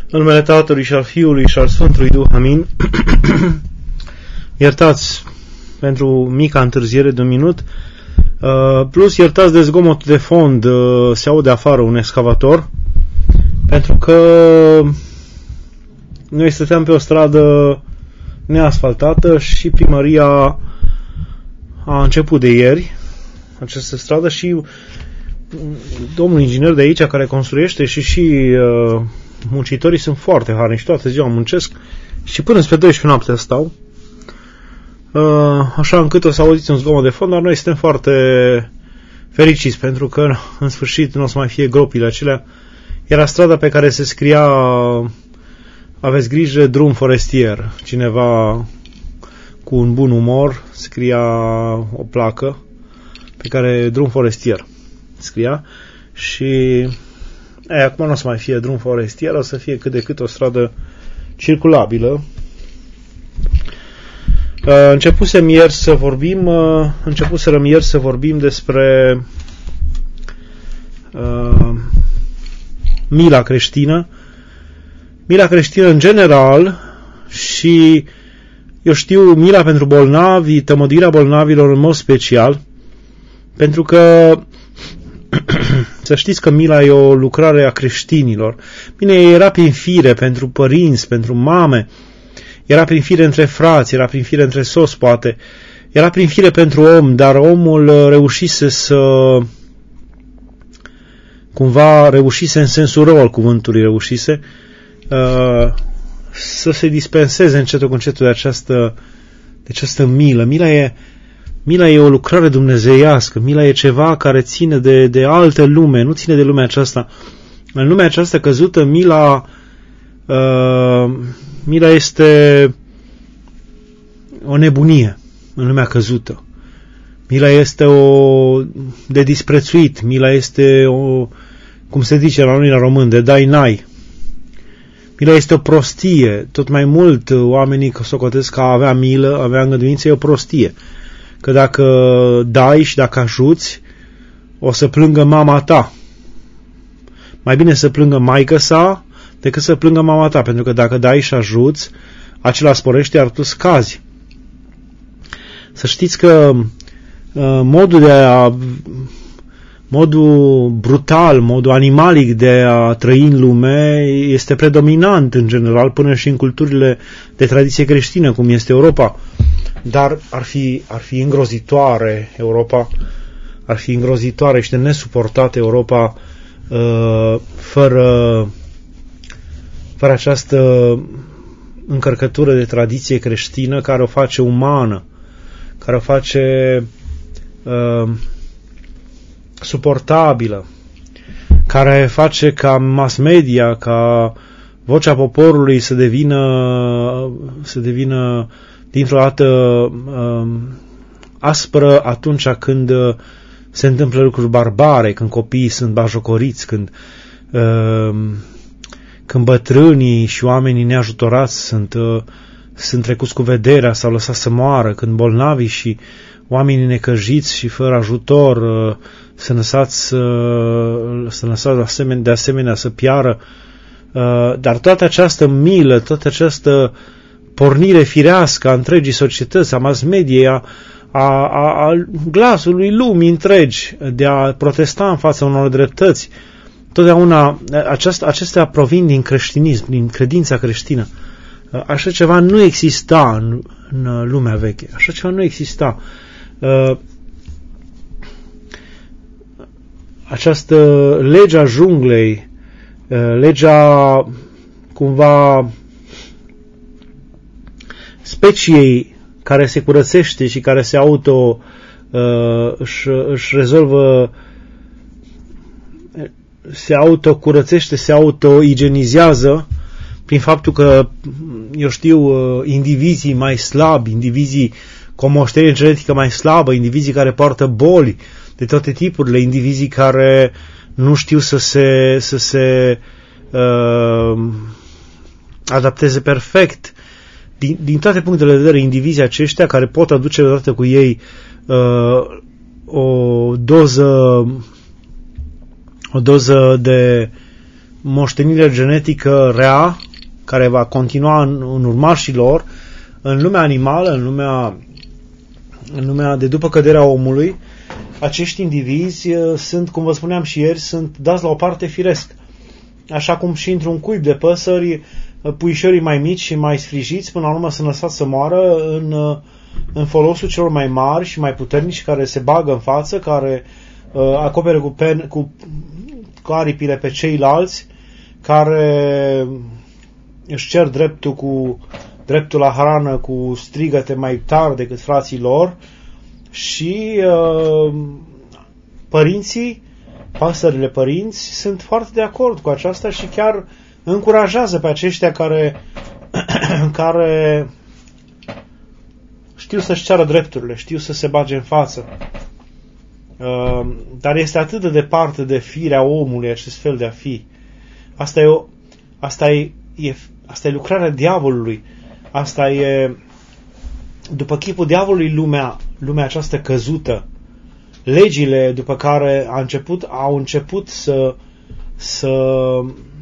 În numele Tatălui și al Fiului și al Sfântului Duh, amin. Iertați pentru mica întârziere de un minut, plus iertați de zgomotul de fond, se aude afară un excavator, pentru că noi stăteam pe o stradă neasfaltată și primăria a început de ieri această stradă și domnul inginer de aici care construiește și muncitorii sunt foarte harnici, toată ziua muncesc și până spre 12 noaptea stau, așa încât o să auziți un zgomot de fond, dar noi suntem foarte fericiți pentru că în sfârșit nu o să mai fie gropile acelea. Era strada pe care se scria: aveți grijă, drum forestier. Cineva cu un bun umor scria o placă pe care drum forestier scria și acum nu o să mai fie drum forestier, o să fie cât de cât o stradă circulabilă. Începuserăm ieri să vorbim despre mila creștină. Mila creștină în general și, eu știu, mila pentru bolnavi, tămăduirea bolnavilor în mod special, pentru că să știți că mila e o lucrare a creștinilor. Bine, era prin fire pentru părinți, pentru mame, era prin fire între frați, era prin fire între soți, poate, era prin fire pentru om, dar omul reușise în sensul rău al cuvântului, să se dispenseze încetul cu încetul de această milă. Mila e o lucrare dumnezeiască, mila e ceva care ține de altă lume, nu ține de lumea aceasta. În lumea aceasta căzută, mila este o nebunie în lumea căzută. Mila este de disprețuit, mila este cum se zice la noi la român, de dai n-ai. Mila este o prostie. Tot mai mult oamenii socotesc că avea milă, avea îngăduință, e o prostie. Că dacă dai și dacă ajuți, o să plângă mama ta. Mai bine să plângă maică sa decât să plângă mama ta, pentru că dacă dai și ajuți, acela sporește, iar tu scazi. Să știți că modul brutal, modul animalic de a trăi în lume este predominant în general, până și în culturile de tradiție creștină, cum este Europa. Dar ar fi îngrozitoare Europa, ar fi îngrozitoare și de nesuportat Europa fără această încărcătură de tradiție creștină care o face umană, care o face suportabilă, care face ca mass media, ca vocea poporului să devină dintr-o dată aspră atunci când se întâmplă lucruri barbare, când copiii sunt bajocoriți, când bătrânii și oamenii neajutorați sunt trecuți cu vederea sau lăsați să moară, când bolnavii și oamenii necăjiți și fără ajutor sunt lăsați de asemenea să piară. Dar toată această milă, toată această pornire firească a întregii societăți, a mass mediei, a glasului lumii întregi de a protesta în fața unor dreptăți, totdeauna acestea provin din creștinism, din credința creștină. Așa ceva nu exista în lumea veche. Așa ceva nu exista. Această legea junglei, legea cumva speciei care se curățește și care se își rezolvă, se autocurățește, se autoigenizează prin faptul că, eu știu, indivizii mai slabi, indivizii cu o moștenire genetică mai slabă, indivizii care poartă boli de toate tipurile, indivizii care nu știu să se adapteze perfect. Din toate punctele de vedere, indivizii aceștia care pot aduce odată cu ei o doză moștenire genetică rea, care va continua în urmașii lor, în lumea animală, în lumea de după căderea omului, acești indivizi sunt, cum vă spuneam și ieri, sunt dați la o parte firesc. Așa cum și într-un cuib de păsări, puișorii mai mici și mai sfrijiți, până la urmă sunt lăsați să moară în folosul celor mai mari și mai puternici, care se bagă în față, care acoperă cu aripile pe ceilalți, care își cer dreptul la hrană cu strigăte mai tari decât frații lor, și părinții, păsările părinți, sunt foarte de acord cu aceasta și chiar încurajează pe aceștia care știu să-și ceară drepturile, știu să se bage în față. Dar este atât de departe de firea omului acest fel de a fi. Asta e lucrarea diavolului. Asta e, după chipul diavolului, lumea aceasta căzută. Legile după care au început să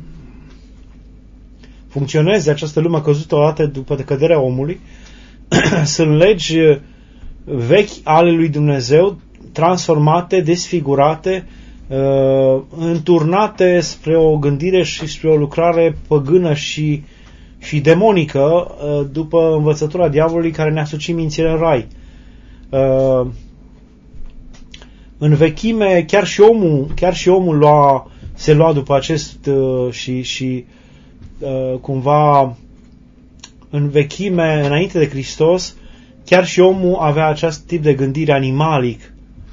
funcționeze această lume căzută odată după căderea omului, sunt legi vechi ale lui Dumnezeu, transformate, desfigurate, înturnate spre o gândire și spre o lucrare păgână și demonică, după învățătura diavolului care ne-a sucit mințile în rai. În vechime, chiar și omul se lua după acest și cumva în vechime, înainte de Hristos, chiar și omul avea acest tip de gândire animalic.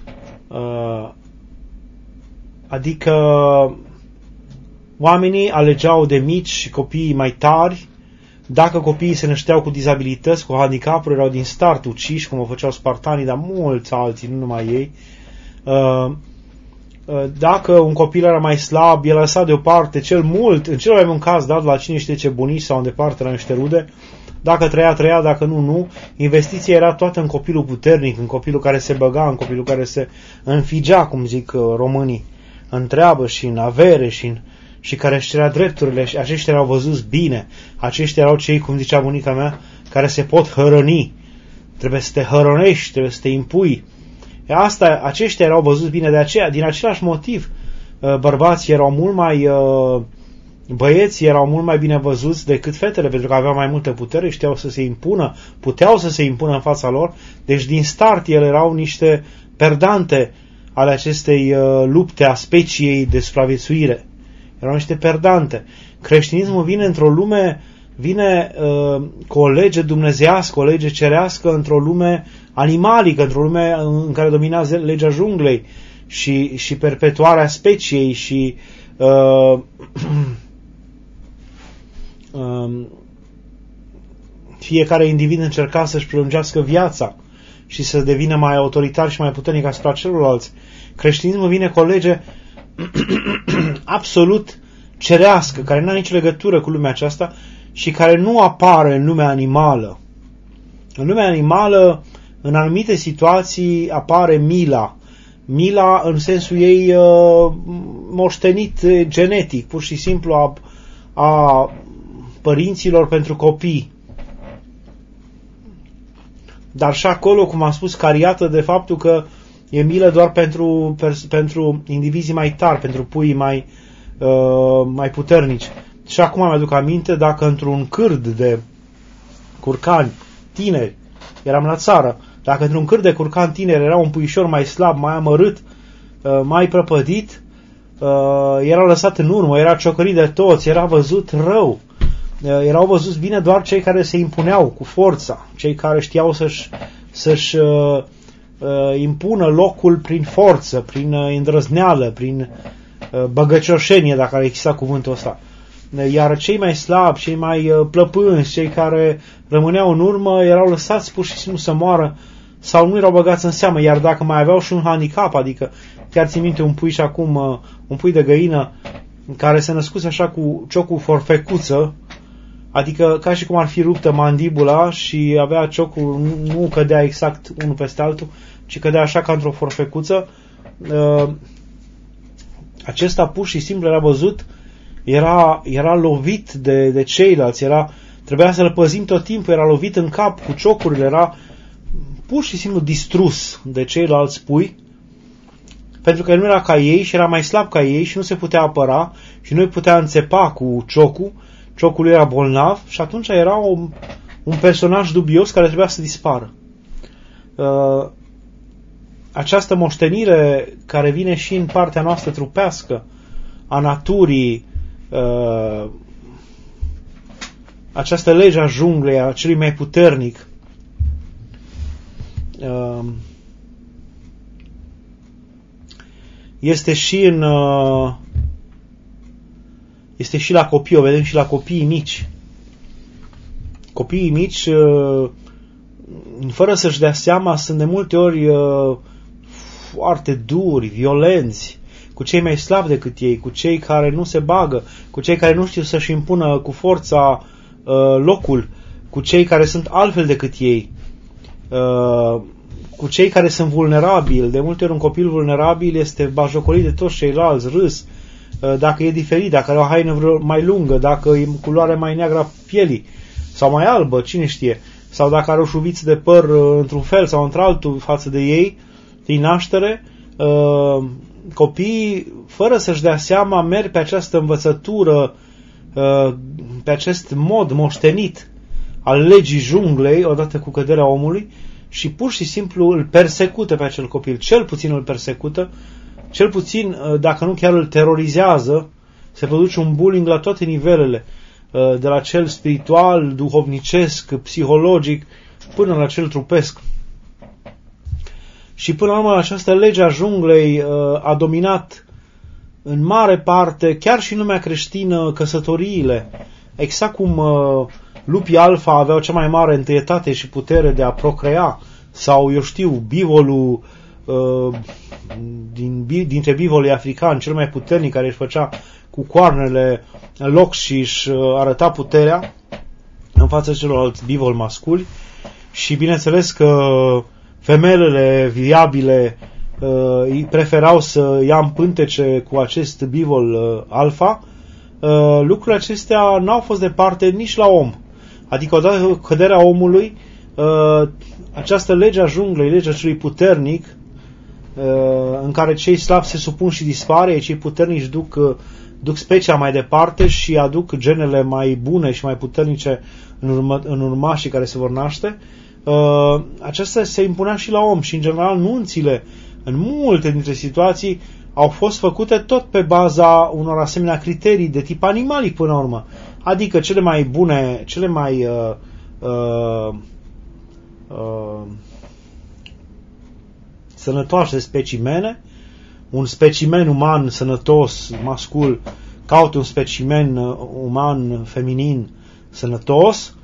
Adică oamenii alegeau de mici copiii mai tari. Dacă copiii se nășteau cu dizabilități, cu handicapuri, erau din start uciși, cum o făceau spartanii, dar mulți alții, nu numai ei. Dacă un copil era mai slab, el lăsat deoparte, în cel mai bun caz, dat la cine știe ce bunici sau în departe la niște rude. Dacă trăia, dacă nu. Investiția era toată în copilul puternic, în copilul care se băga, în copilul care se înfigea, cum zic românii, în treabă și în avere și care își cerea drepturile. Și aceștia erau văzuți bine. Aceștia erau cei, cum zicea bunica mea, care se pot hărăni. Trebuie să te hărănești, trebuie să te impui. Aceștia erau văzuți bine, de aceea, din același motiv, bărbații erau mult mai... Băieții erau mult mai bine văzuți decât fetele, pentru că aveau mai multă putere, știau să se impună, puteau să se impună în fața lor. Deci din start ele erau niște perdante ale acestei lupte a speciei de supraviețuire. Erau niște perdante. Creștinismul vine într-o lume, cu o lege dumnezeiască, o lege cerească, într-o lume animalică, într-o lume în care dominează legea junglei și perpetuarea speciei și fiecare individ încerca să-și prelungească viața și să devină mai autoritar și mai puternic asupra celorlalți. Creștinismul vine cu o lege absolut cerească, care nu are nicio legătură cu lumea aceasta și care nu apare în lumea animală. În lumea animală, în anumite situații, apare mila. Mila în sensul ei moștenit genetic, pur și simplu a părinților pentru copii. Dar și acolo, cum am spus, cariată de faptul că e milă doar pentru indivizii mai tari, pentru puii mai puternici. Și acum mi-aduc aminte, dacă într-un cârd de curcani tineri, eram la țară, dacă într-un cârd de curcani tineri era un puișor mai slab, mai amărât, mai prăpădit, era lăsat în urmă, era ciocărit de toți, era văzut rău. Erau văzuți bine doar cei care se impuneau cu forța, cei care știau să-și impună locul prin forță, prin îndrăzneală, prin băgăcioșenie, dacă ar exista cuvântul ăsta. Iar cei mai slabi, cei mai plăpânzi, cei care rămâneau în urmă, erau lăsați pur și simplu să moară sau nu erau băgați în seamă. Iar dacă mai aveau și un handicap, adică chiar țin minte un pui și acum, un pui de găină care se născuse așa cu ciocul forfecuță, adică ca și cum ar fi ruptă mandibula și avea ciocul, nu cădea exact unul peste altul, ci cădea așa ca într-o forfecuță. Acesta pur și simplu era văzut era lovit de ceilalți, trebuia să-l păzim tot timpul, era lovit în cap cu ciocurile, era pur și simplu distrus de ceilalți pui, pentru că el nu era ca ei și era mai slab ca ei și nu se putea apăra și nu îi putea înțepa cu ciocul. Ciocul lui era bolnav și atunci era un personaj dubios care trebuia să dispară. Această moștenire care vine și în partea noastră trupească, a naturii, această lege a junglei, a celui mai puternic, este și la copii, o vedem și la copiii mici. Copiii mici, fără să-și dea seama, sunt de multe ori foarte duri, violenți, cu cei mai slabi decât ei, cu cei care nu se bagă, cu cei care nu știu să-și impună cu forța locul, cu cei care sunt altfel decât ei, cu cei care sunt vulnerabili. De multe ori un copil vulnerabil este bajocolit de toți ceilalți, râs, dacă e diferit, dacă are o haină mai lungă, dacă e culoare mai neagră a pielii sau mai albă, cine știe, sau dacă are o șuviță de păr într-un fel sau într-altul față de ei din naștere. Copiii, fără să-și dea seama, merg pe această învățătură, pe acest mod moștenit al legii junglei, odată cu căderea omului, și pur și simplu îl persecută pe acel copil. Cel puțin îl persecută, cel puțin, dacă nu chiar îl terorizează. Se produce un bullying la toate nivelele, de la cel spiritual, duhovnicesc, psihologic, până la cel trupesc. Și până la urmă această lege a junglei a dominat în mare parte, chiar și în lumea creștină, căsătoriile. Exact cum lupii alfa aveau cea mai mare întâietate și putere de a procrea, sau, eu știu, bivolul dintre bivolii africani, cel mai puternic, care își făcea cu coarnele în loc și își arăta puterea în fața celorlalți bivoli masculi. Și bineînțeles că femelele viabile îi preferau să ia în pântece cu acest bivol alfa. Lucrurile acestea n-au fost departe nici la om. Adică odată cu căderea omului, această lege a junglei, legea celui puternic, în care cei slabi se supun și dispare, cei puternici duc specia mai departe și aduc genele mai bune și mai puternice în urmașii care se vor naște. Aceasta se impunea și la om și, în general, nunțile, în multe dintre situații, au fost făcute tot pe baza unor asemenea criterii de tip animalic până la urmă. Adică cele mai bune, cele mai sănătoase specimene, un specimen uman sănătos, mascul, caută un specimen uman feminin sănătos,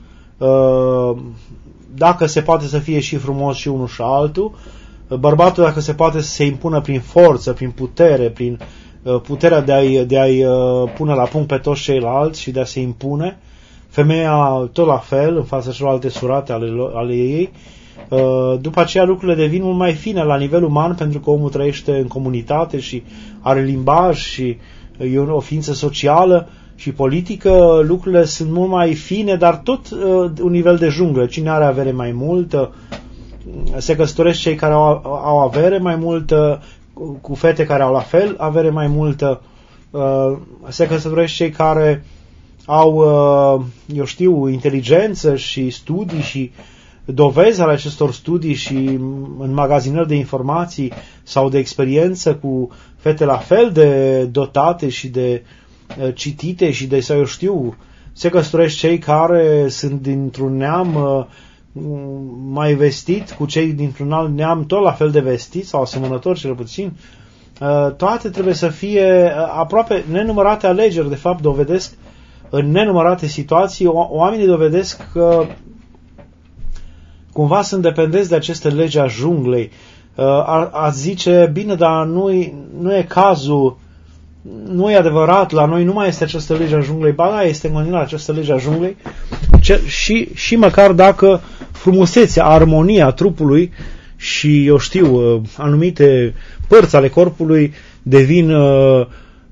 dacă se poate să fie și frumos și unul și altul, bărbatul dacă se poate să se impună prin forță, prin putere, prin puterea de a-i pune la punct pe toți ceilalți și de a se impune, femeia tot la fel, în fața celorlalte surate ale ei. După aceea lucrurile devin mult mai fine la nivel uman, pentru că omul trăiește în comunitate și are limbaj și e o ființă socială și politică. Lucrurile sunt mult mai fine, dar tot un nivel de junglă. Cine are avere mai multă, se căsătoresc cei care au avere mai multă cu fete care au la fel avere mai multă, se căsătoresc cei care au, eu știu, inteligență și studii și dovezi ale acestor studii și înmagazinări de informații sau de experiență cu fete la fel de dotate și de citite și de, sau eu știu, se căsătoresc cei care sunt dintr-un neam mai vestit cu cei dintr-un alt neam tot la fel de vestit sau asemănător cel puțin. Toate trebuie să fie aproape nenumărate alegeri, de fapt dovedesc în nenumărate situații, oamenii dovedesc că cumva sunt dependenți de aceste legi a junglei. Ați zice, bine, dar nu e cazul, nu e adevărat, la noi nu mai este această lege a junglei. Ba da, este în continuare această lege a junglei și măcar dacă frumusețea, armonia trupului și, eu știu, anumite părți ale corpului devin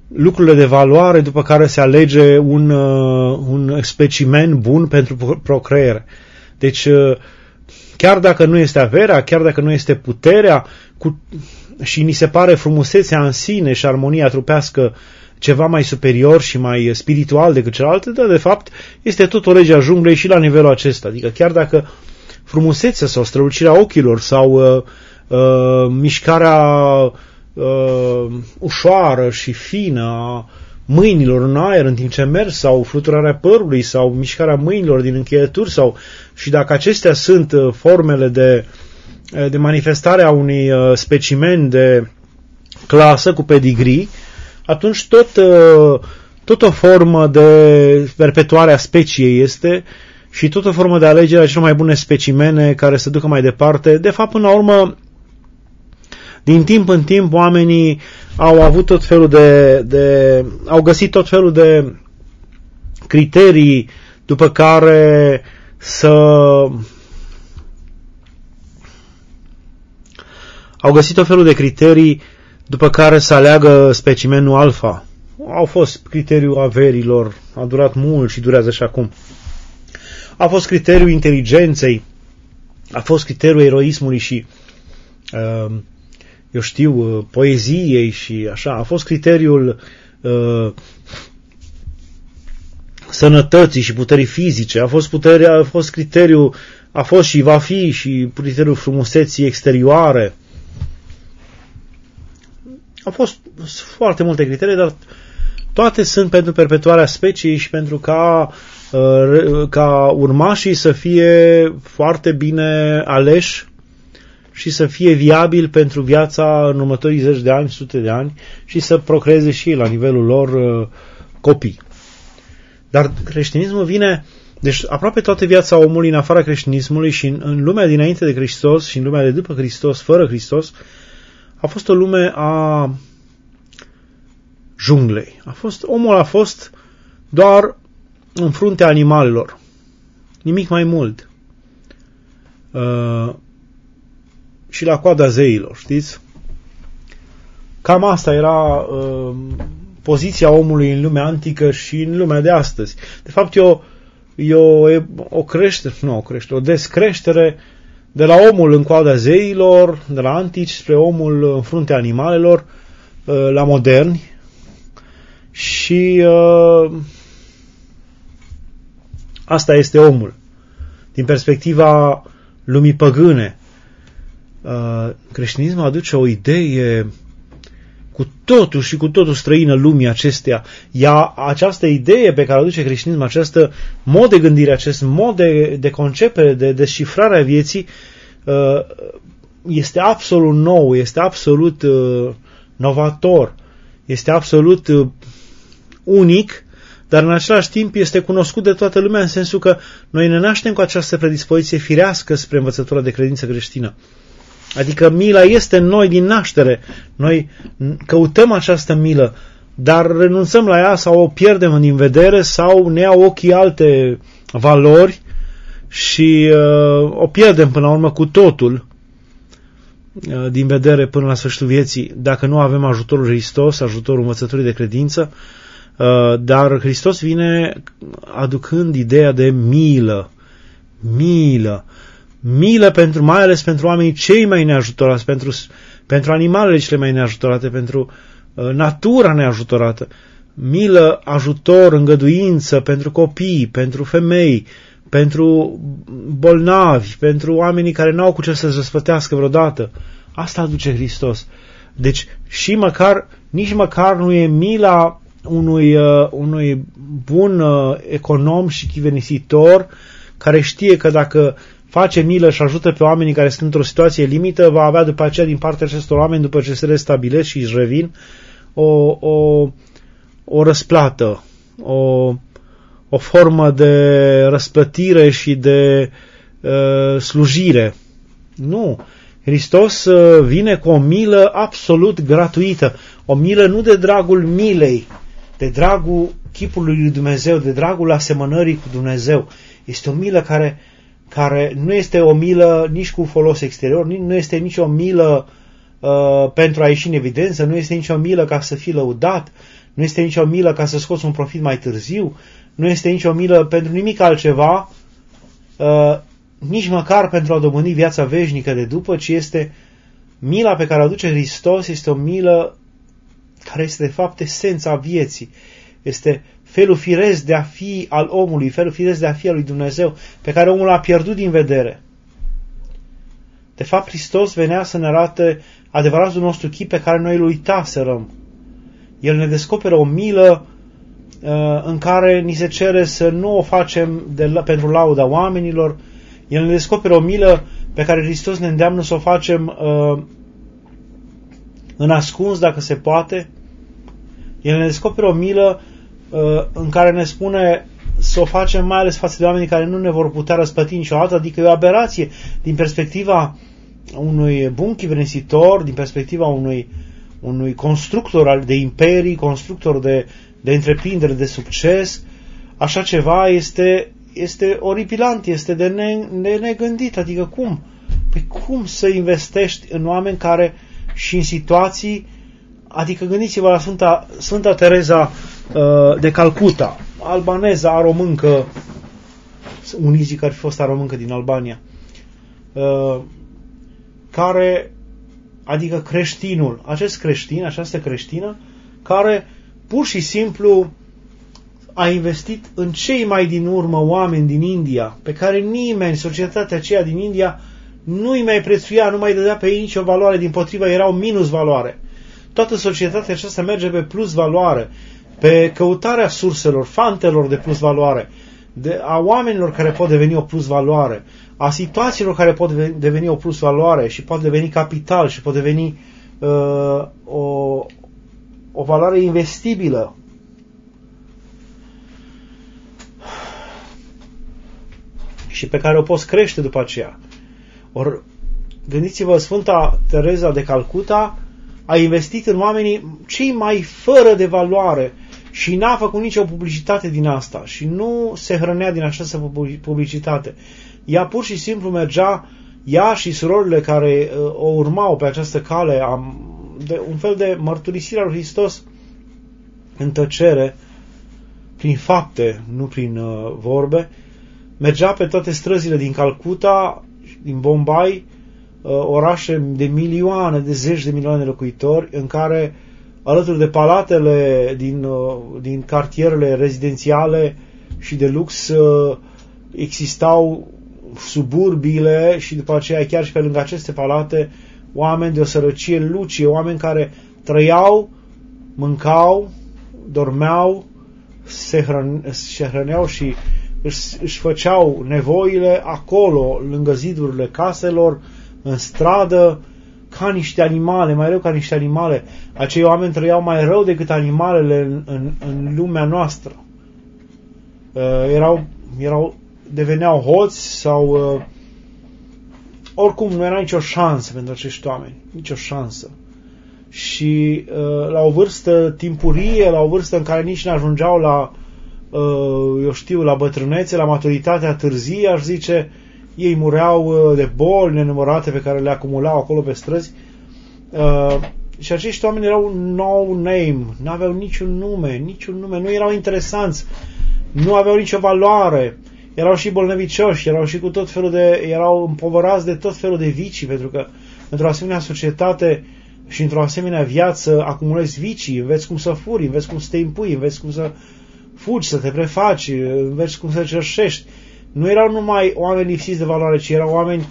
lucrurile de valoare după care se alege un specimen bun pentru procreere. Deci, chiar dacă nu este averea, chiar dacă nu este puterea, și ni se pare frumusețea în sine și armonia trupească ceva mai superior și mai spiritual decât celălalt, dar de fapt este tot o lege a junglei și la nivelul acesta. Adică chiar dacă frumusețea sau strălucirea ochilor sau mișcarea ușoară și fină a mâinilor în aer în timp ce merg, sau fluturarea părului, sau mișcarea mâinilor din încheieturi, și dacă acestea sunt formele de manifestare a unui specimen de clasă cu pedigree, atunci tot o formă de perpetuare a speciei este și tot o formă de alegere a celor mai bune specimene care se ducă mai departe. De fapt, până la urmă, din timp în timp, oamenii au avut tot felul au găsit tot felul de criterii după care să aleagă specimenul alfa. Au fost criteriul averilor, a durat mult și durează și acum. A fost criteriul inteligenței, a fost criteriul eroismului și poeziei și așa. A fost criteriul sănătății și puterii fizice, a fost criteriul, a fost și va fi și criteriul frumuseții exterioare. Au fost foarte multe criterii, dar toate sunt pentru perpetuarea speciei și pentru ca urmașii să fie foarte bine aleși și să fie viabil pentru viața în următorii 10 de ani, 100 de ani și să procreeze și la nivelul lor copii. Dar creștinismul vine, deci aproape toată viața omului în afara creștinismului și în lumea dinainte de Hristos și în lumea de după Hristos, fără Hristos, a fost o lume a junglei. Omul a fost doar în fruntea animalelor. Nimic mai mult. Și la coada zeilor, știți? Cam asta era poziția omului în lumea antică și în lumea de astăzi. De fapt, o descreștere de la omul în coada zeilor, de la antici, spre omul în fruntea animalelor, la moderni. Și asta este omul. Din perspectiva lumii păgâne, creștinismul aduce o idee cu totul străină lumii acesteia. Această idee pe care o aduce creștinismul, acest mod de gândire, acest mod de concepere, de descifrare a vieții, este absolut nou, este absolut novator, este absolut unic, dar în același timp este cunoscut de toată lumea, în sensul că noi ne naștem cu această predispoziție firească spre învățătura de credință creștină. Adică mila este în noi din naștere. Noi căutăm această milă, dar renunțăm la ea sau o pierdem din vedere sau ne iau ochii alte valori și o pierdem până la urmă cu totul din vedere până la sfârșitul vieții, dacă nu avem ajutorul Hristos, ajutorul învățăturii de credință. Dar Hristos vine aducând ideea de milă, mai ales pentru oamenii cei mai neajutorați, pentru animalele cele mai neajutorate, pentru natura neajutorată. Milă, ajutor, îngăduință pentru copii, pentru femei, pentru bolnavi, pentru oamenii care n-au cu ce să-și răspătească vreodată. Asta aduce Hristos. Deci nici măcar nu e mila unui bun econom și chivenisitor care știe că dacă face milă și ajută pe oamenii care sunt într-o situație limită, va avea după aceea din partea acestor oameni, după ce se restabilesc și își revin, o răsplată, o formă de răsplătire și de slujire. Nu. Hristos vine cu o milă absolut gratuită. O milă nu de dragul milei, de dragul chipului lui Dumnezeu, de dragul asemănării cu Dumnezeu. Este o milă care nu este o milă nici cu folos exterior, nu este nicio milă pentru a ieși în evidență, nu este nicio milă ca să fii lăudat, nu este nicio milă ca să scoți un profit mai târziu, nu este nicio milă pentru nimic altceva, nici măcar pentru a dobândi viața veșnică de după, ci este mila pe care o aduce Hristos, este o milă care este de fapt esența vieții. Este felul firesc de a fi al omului, felul firesc de a fi al lui Dumnezeu, pe care omul l-a pierdut din vedere. De fapt, Hristos venea să ne arate adevăratul nostru chip pe care noi îl uitaserăm. El ne descoperă o milă în care ni se cere să nu o facem pentru lauda oamenilor. El ne descoperă o milă pe care Hristos ne îndeamnă să o facem în ascuns, dacă se poate. El ne descoperă o milă în care ne spune să o facem mai ales față de oamenii care nu ne vor putea răsplăti niciodată, adică e o aberație din perspectiva unui bun chivresitor, din perspectiva unui constructor de imperii, constructor de întreprinderi de succes. Așa ceva este oripilant, este de negândit. Adică cum? Păi cum să investești în oameni care și în situații, adică gândiți-vă la Sfânta Tereza de Calcuta, albaneză, aromâncă, unii zic că ar fi fost aromâncă din Albania, care, adică creștinul, acest creștin, această creștină, care pur și simplu a investit în cei mai din urmă oameni din India, pe care nimeni, societatea aceea din India, nu îi mai prețuia, nu mai dădea pe ei nicio valoare, dimpotrivă erau minus valoare. Toată societatea aceasta merge pe plus valoare, pe căutarea surselor, fantelor de plus valoare, a oamenilor care pot deveni o plus valoare, a situațiilor care pot deveni o plus valoare și pot deveni capital și pot deveni o valoare investibilă. Și pe care o poți crește după aceea. Ori, gândiți-vă, Sfânta Tereza de Calcuta a investit în oamenii cei mai fără de valoare și n-a făcut nicio publicitate din asta și nu se hrănea din această publicitate. Ea pur și simplu mergea, ea și surorile care o urmau pe această cale, de un fel de mărturisire a lui Hristos în tăcere, prin fapte, nu prin vorbe, mergea pe toate străzile din Calcuta, din Bombay, orașe de milioane, de zeci de milioane de locuitori, în care, alături de palatele din cartierele rezidențiale și de lux, existau suburbiile și după aceea chiar și pe lângă aceste palate oameni de o sărăcie lucie, oameni care trăiau, mâncau, dormeau, se hrăneau și își făceau nevoile acolo, lângă zidurile caselor, în stradă, ca niște animale, mai rău ca niște animale. Acei oameni trăiau mai rău decât animalele în lumea noastră. Deveneau hoți sau oricum nu era nicio șansă pentru acești oameni, nicio șansă. Și la o vârstă timpurie, la o vârstă în care nici nu ajungeau la bătrânețe, la maturitatea târzie, aș zice, ei mureau de boli nenumărate pe care le acumulau acolo pe străzi. Și acești oameni erau no name, nu aveau niciun nume, nu erau interesanți, nu aveau nicio valoare, erau și bolnăvicioși, erau și cu tot felul erau împovărați de tot felul de vicii, pentru că într-o asemenea societate și într-o asemenea viață acumulezi vicii, înveți cum să furi, înveți cum să te impui, înveți cum să fugi, să te prefaci, înveți cum să cerșești. Nu erau numai oameni lipsiți de valoare, ci erau oameni,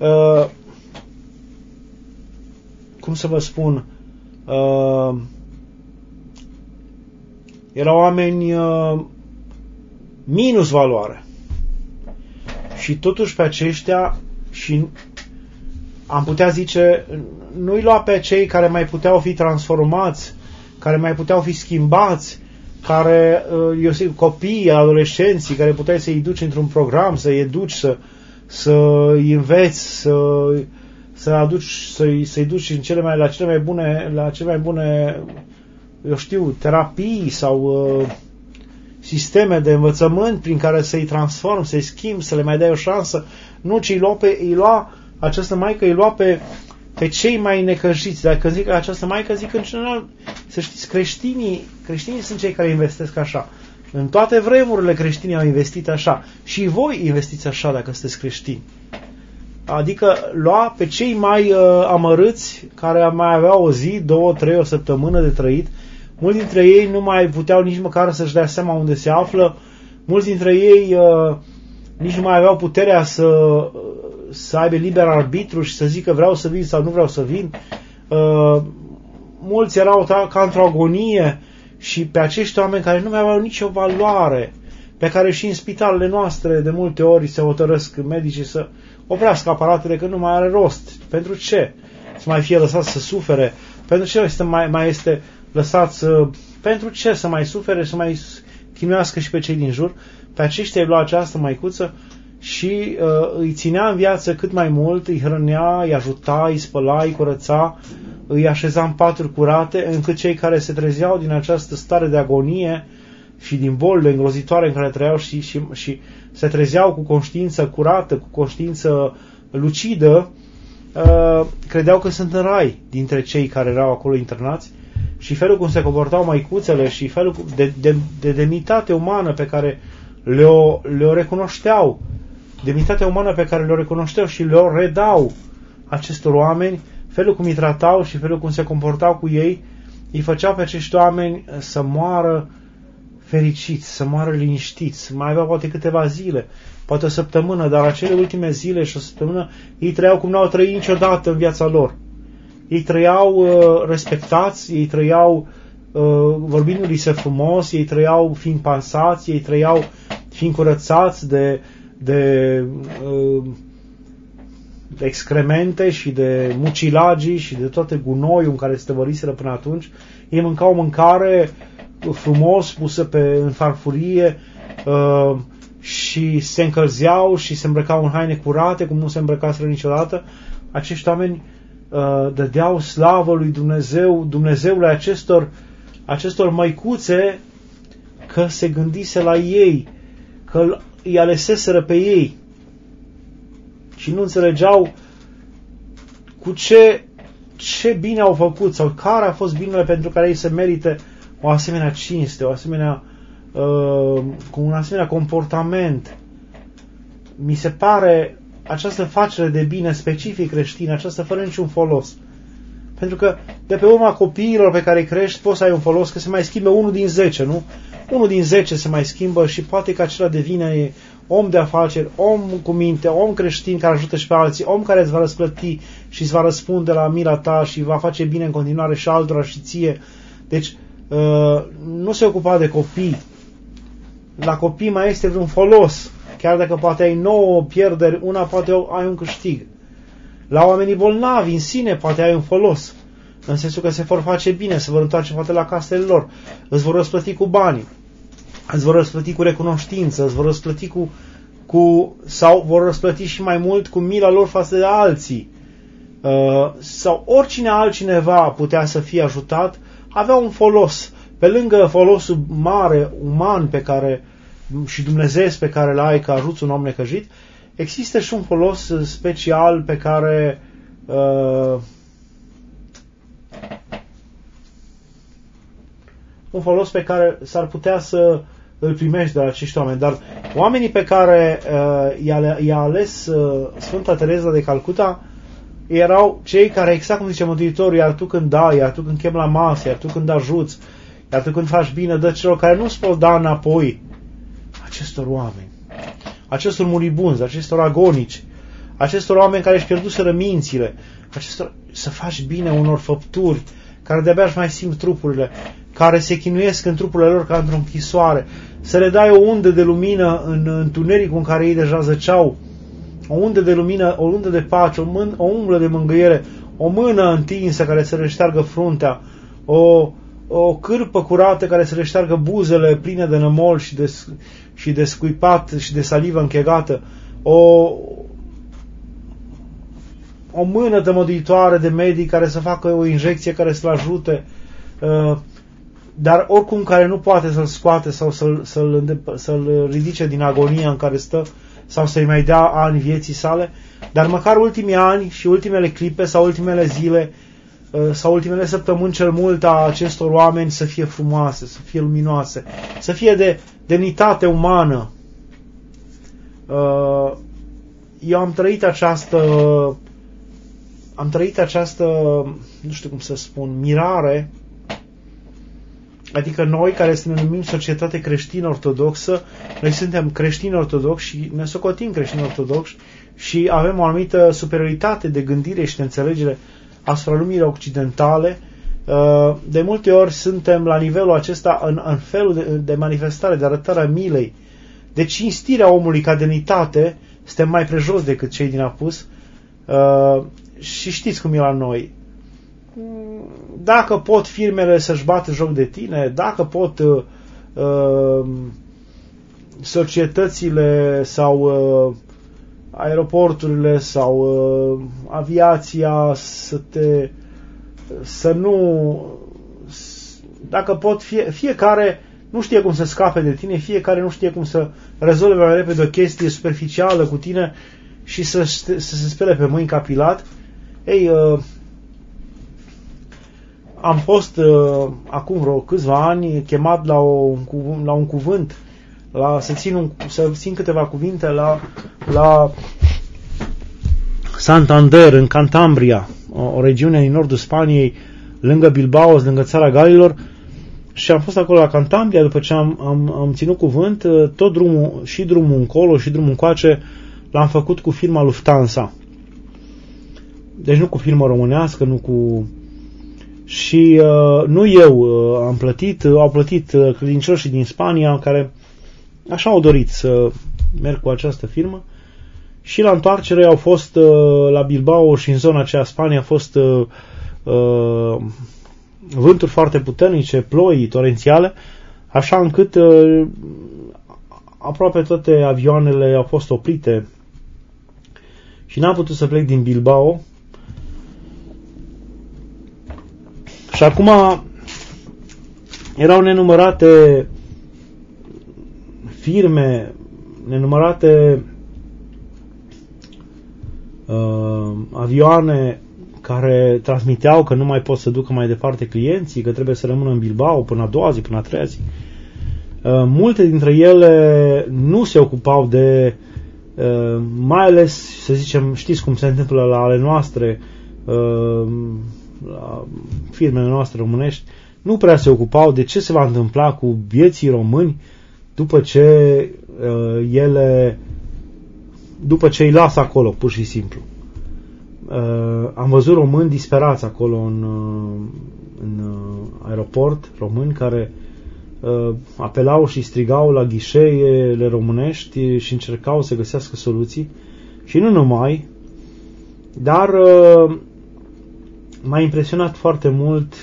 cum să vă spun, erau oameni minus valoare. Și totuși pe aceștia, și am putea zice, nu-i lua pe cei care mai puteau fi transformați, care mai puteau fi schimbați, care, eu zic, copiii, adolescenții, care puteai să-i duci într-un program, să-i educi, să-i înveți, să-i duci la cele mai bune, eu știu, terapii sau sisteme de învățământ prin care să-i transform, să-i schimbi, să le mai dai o șansă. Nu, ci îi lua această maică, îi lua pe pe cei mai necăjiți. Dacă zic această Maică, zic în general, să știți, creștinii sunt cei care investesc așa. În toate vremurile creștinii au investit așa. Și voi investiți așa dacă sunteți creștini. Adică lua pe cei mai amărâți, care mai aveau o zi, 2, 3, o săptămână de trăit. Mulți dintre ei nu mai puteau nici măcar să-și dea seama unde se află. Mulți dintre ei nici nu mai aveau puterea să aibă liber arbitru și să zică vreau să vin sau nu vreau să vin. Mulți erau ca într-o agonie și pe acești oameni care nu mai aveau nicio valoare, pe care și în spitalele noastre de multe ori se hotărăsc medicii să oprească aparatele că nu mai are rost. Pentru ce? Să mai fie lăsat să sufere? Pentru ce mai este lăsat să... Pentru ce să mai sufere, să mai chinuiască și pe cei din jur? Pe aceștia îi lua această maicuță și îi ținea în viață cât mai mult, îi hrănea, îi ajuta, îi spăla, îi curăța, îi așeza în paturi curate, încât cei care se trezeau din această stare de agonie și din bolile îngrozitoare în care trăiau și se trezeau cu conștiință curată, cu conștiință lucidă, credeau că sunt în rai dintre cei care erau acolo internați. Și felul cum se comportau maicuțele și felul de demnitate umană pe care le-o recunoșteau, demnitatea umană pe care le-o recunoșteau și le-o redau acestor oameni, felul cum îi tratau și felul cum se comportau cu ei, îi făceau pe acești oameni să moară fericiți, să moară liniștiți. Mai aveau poate câteva zile, poate o săptămână, dar acele ultime zile și o săptămână ei trăiau cum n-au trăit niciodată în viața lor. Ei trăiau respectați, ei trăiau vorbindu-li se frumos, ei trăiau fiind pansați, ei trăiau fiind curățați de excremente și de mucilagii și de toate gunoiul în care se tăvăliseră până atunci. Ei mâncau mâncare frumos pusă în farfurie și se încălzeau și se îmbrăcau în haine curate cum nu se îmbrăcaseră niciodată. Acești oameni dădeau slavă lui Dumnezeu, Dumnezeului acestor măicuțe, că se gândise la ei, că îi aleseseră pe ei și nu înțelegeau cu ce bine au făcut sau care a fost binele pentru care ei se merită o asemenea cinste, cu un asemenea comportament. Mi se pare această facere de bine specific creștin, aceasta fără niciun folos. Pentru că de pe urma copiilor pe care îi crești poți să ai un folos, că se mai schimbă 1 din 10, nu? 1 din 10 se mai schimbă și poate că acela devine om de afaceri, om cu minte, om creștin care ajută și pe alții, om care îți va răsplăti și îți va răspunde la mila ta și va face bine în continuare și altora și ție. Deci nu se ocupa de copii. La copii mai este vreun folos. Chiar dacă poate ai 9 pierderi, una poate ai un câștig. La oamenii bolnavi în sine poate ai un folos. În sensul că se vor face bine, se vor întoarce poate la casele lor. Îți vor răsplăti cu bani. Îți vor răsplăti cu recunoștință. Îți vor răsplăti sau vor răsplăti și mai mult cu mila lor față de alții. Sau oricine altcineva putea să fie ajutat, avea un folos. Pe lângă folosul mare, uman pe care și dumnezeiesc pe care l-ai că ajuți un om necăjit, există și un folos special pe care un folos pe care s-ar putea să îl primești de la acești oameni. Dar oamenii pe care i-a ales Sfânta Tereza de Calcuta erau cei care, exact cum zice Mântuitorul, iar tu când dai, iar tu când chem la masă, iar tu când ajuți, iar tu când faci bine, dă celor care nu-ți pot da înapoi. Acestor oameni, acestor muribunzi, acestor agonici, acestor oameni care își pierduseră mințile, să faci bine unor făpturi care de-abia își mai simt trupurile, care se chinuiesc în trupurile lor ca într-o închisoare, să le dai o undă de lumină în întunericul în care ei deja zăceau, o undă de lumină, o undă de pace, o umblă de mângâiere, o mână întinsă care să le șteargă fruntea, o cârpă curată care să le șteargă buzele pline de nămol și de scuipat și de salivă închegată, o mână tămăduitoare de medic care să facă o injecție care să-l ajute, dar oricum care nu poate să-l scoate sau să-l ridice din agonia în care stă, sau să-i mai dea ani vieții sale, dar măcar ultimii ani și ultimele clipe sau ultimele zile sau ultimele săptămâni cel mult a acestor oameni să fie frumoase, să fie luminoase, să fie de demnitate umană. Eu am trăit această, nu știu cum să spun, mirare, adică noi care ne numim societate creștin-ortodoxă, noi suntem creștini-ortodoxi și ne socotim creștini-ortodoxi și avem o anumită superioritate de gândire și de înțelegere asupra lumii occidentale. De multe ori suntem la nivelul acesta în felul de manifestare, de arătare a milei, de cinstirea omului ca demnitate, suntem mai prejos decât cei din apus. Și știți cum e la noi. Dacă pot firmele să-și bată joc de tine, dacă pot societățile sau aeroporturile sau aviația dacă pot fiecare nu știe cum să scape de tine, fiecare nu știe cum să rezolve mai repede o chestie superficială cu tine și să se spele pe mâini ca Pilat. Ei, am fost acum vreo câțiva ani chemat la un cuvânt, să țin câteva cuvinte la Santander, în Cantabria, o regiune din nordul Spaniei, lângă Bilbao, lângă țara Galilor, și am fost acolo la Cantabria. După ce am ținut cuvânt, tot drumul încolo și drumul încoace l-am făcut cu firma Lufthansa. Deci nu cu firmă românească, nu cu... Și nu eu am plătit, au plătit credincioșii din Spania care așa au dorit să merg cu această firmă. Și la întoarcere au fost la Bilbao și în zona aceea Spania a fost vânturi foarte puternice, ploi torențiale, așa încât aproape toate avioanele au fost oprite și n-am putut să plec din Bilbao. Și acum erau nenumărate firme, nenumărate avioane care transmiteau că nu mai pot să ducă mai departe clienții, că trebuie să rămână în Bilbao până a doua zi, până a treia zi. Multe dintre ele nu se ocupau de, mai ales, să zicem, știți cum se întâmplă la ale noastre, la firmele noastre românești, nu prea se ocupau de ce se va întâmpla cu vieții români după ce îi lasă acolo, pur și simplu. Am văzut români disperați acolo în aeroport, români care apelau și strigau la ghișeele românești și încercau să găsească soluții. Și nu numai, dar m-a impresionat foarte mult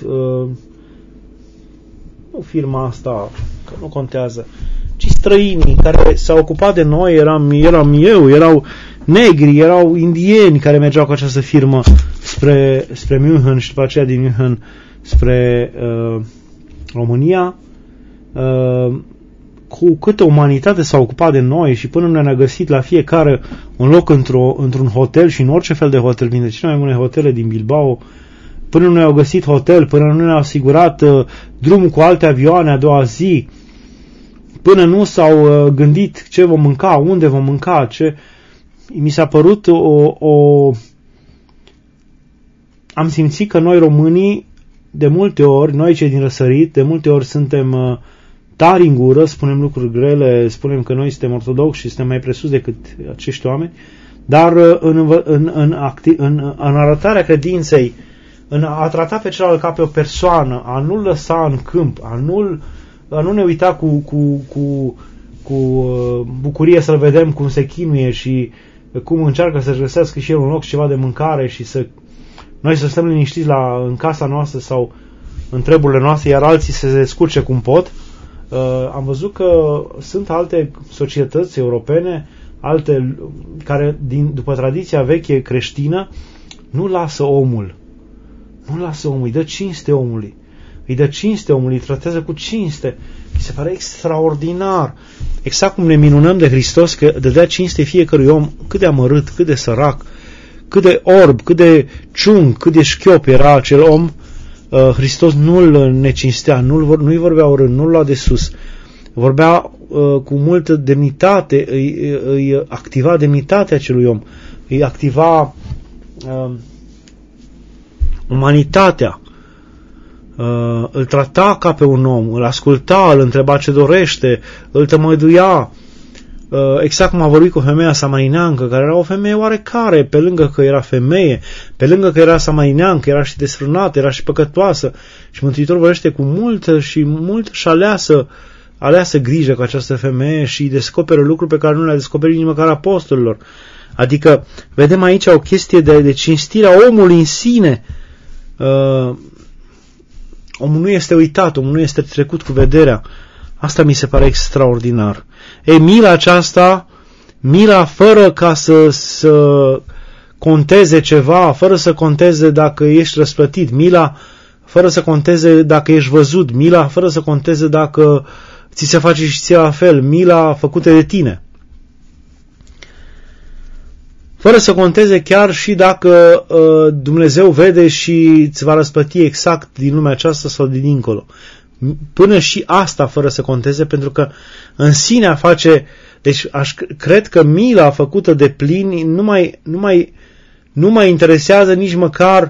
nu firma asta, că nu contează, ci străinii care s-au ocupat de noi. Eram eu, erau negri, erau indieni care mergeau cu această firmă spre München și după aceea din München spre România. Cu câtă umanitate s-a ocupat de noi și până ne-a găsit la fiecare un loc într-un hotel și în orice fel de hotel, dintre cele mai bune hotele din Bilbao, până nu ne-au găsit hotel, până nu ne-au asigurat drumul cu alte avioane a doua zi, până nu s-au gândit ce vom mânca, unde vom mânca, ce... Mi s-a părut am simțit că noi românii, de multe ori, noi cei din răsărit, de multe ori suntem tari în gură, spunem lucruri grele, spunem că noi suntem ortodoxi și suntem mai presus decât acești oameni, dar în arătarea credinței, în a trata pe celălalt ca pe o persoană, a nu lăsa în câmp, a nu ne uita cu bucurie să-l vedem cum se chinuie și cum încearcă să-și găsească și el un loc ceva de mâncare și noi să stăm liniștiți în casa noastră sau în treburile noastre, iar alții să se descurce cum pot. Am văzut că sunt alte societăți europene, alte care, după tradiția veche creștină, nu lasă omul, îi dă cinste omului. îi dă cinste omului, îi tratează cu cinste. Mi se pare extraordinar. Exact cum ne minunăm de Hristos că dădea cinste fiecărui om, cât de amărât, cât de sărac, cât de orb, cât de ciung, cât de șchiop era acel om, Hristos nu-l necinstea, nu-i vorbea urând, nu-l lua de sus. Vorbea cu multă demnitate, îi activa demnitatea acelui om, îi activa umanitatea, îl trata ca pe un om, îl asculta, îl întreba ce dorește, îl tămăduia, exact cum a vorbit cu femeia samarineancă, care era o femeie oarecare, pe lângă că era femeie, pe lângă că era samarineancă, era și desfrânată, era și păcătoasă, și Mântuitorul vorbește cu multă și aleasă grijă cu această femeie și descoperă lucruri pe care nu le-a descoperit nici măcar apostolilor. Adică vedem aici o chestie de cinstirea omului în sine. Omul nu este uitat, omul nu este trecut cu vederea. Asta mi se pare extraordinar. Mila aceasta, mila fără ca să conteze ceva, fără să conteze dacă ești răsplătit, mila fără să conteze dacă ești văzut, mila fără să conteze dacă ți se face și ție la fel, mila făcută de tine. Fără să conteze chiar și dacă Dumnezeu vede și îți va răsplăti exact din lumea aceasta sau din dincolo. Până și asta fără să conteze, pentru că în sine a face... Deci cred că mila făcută de plin nu mai interesează nici măcar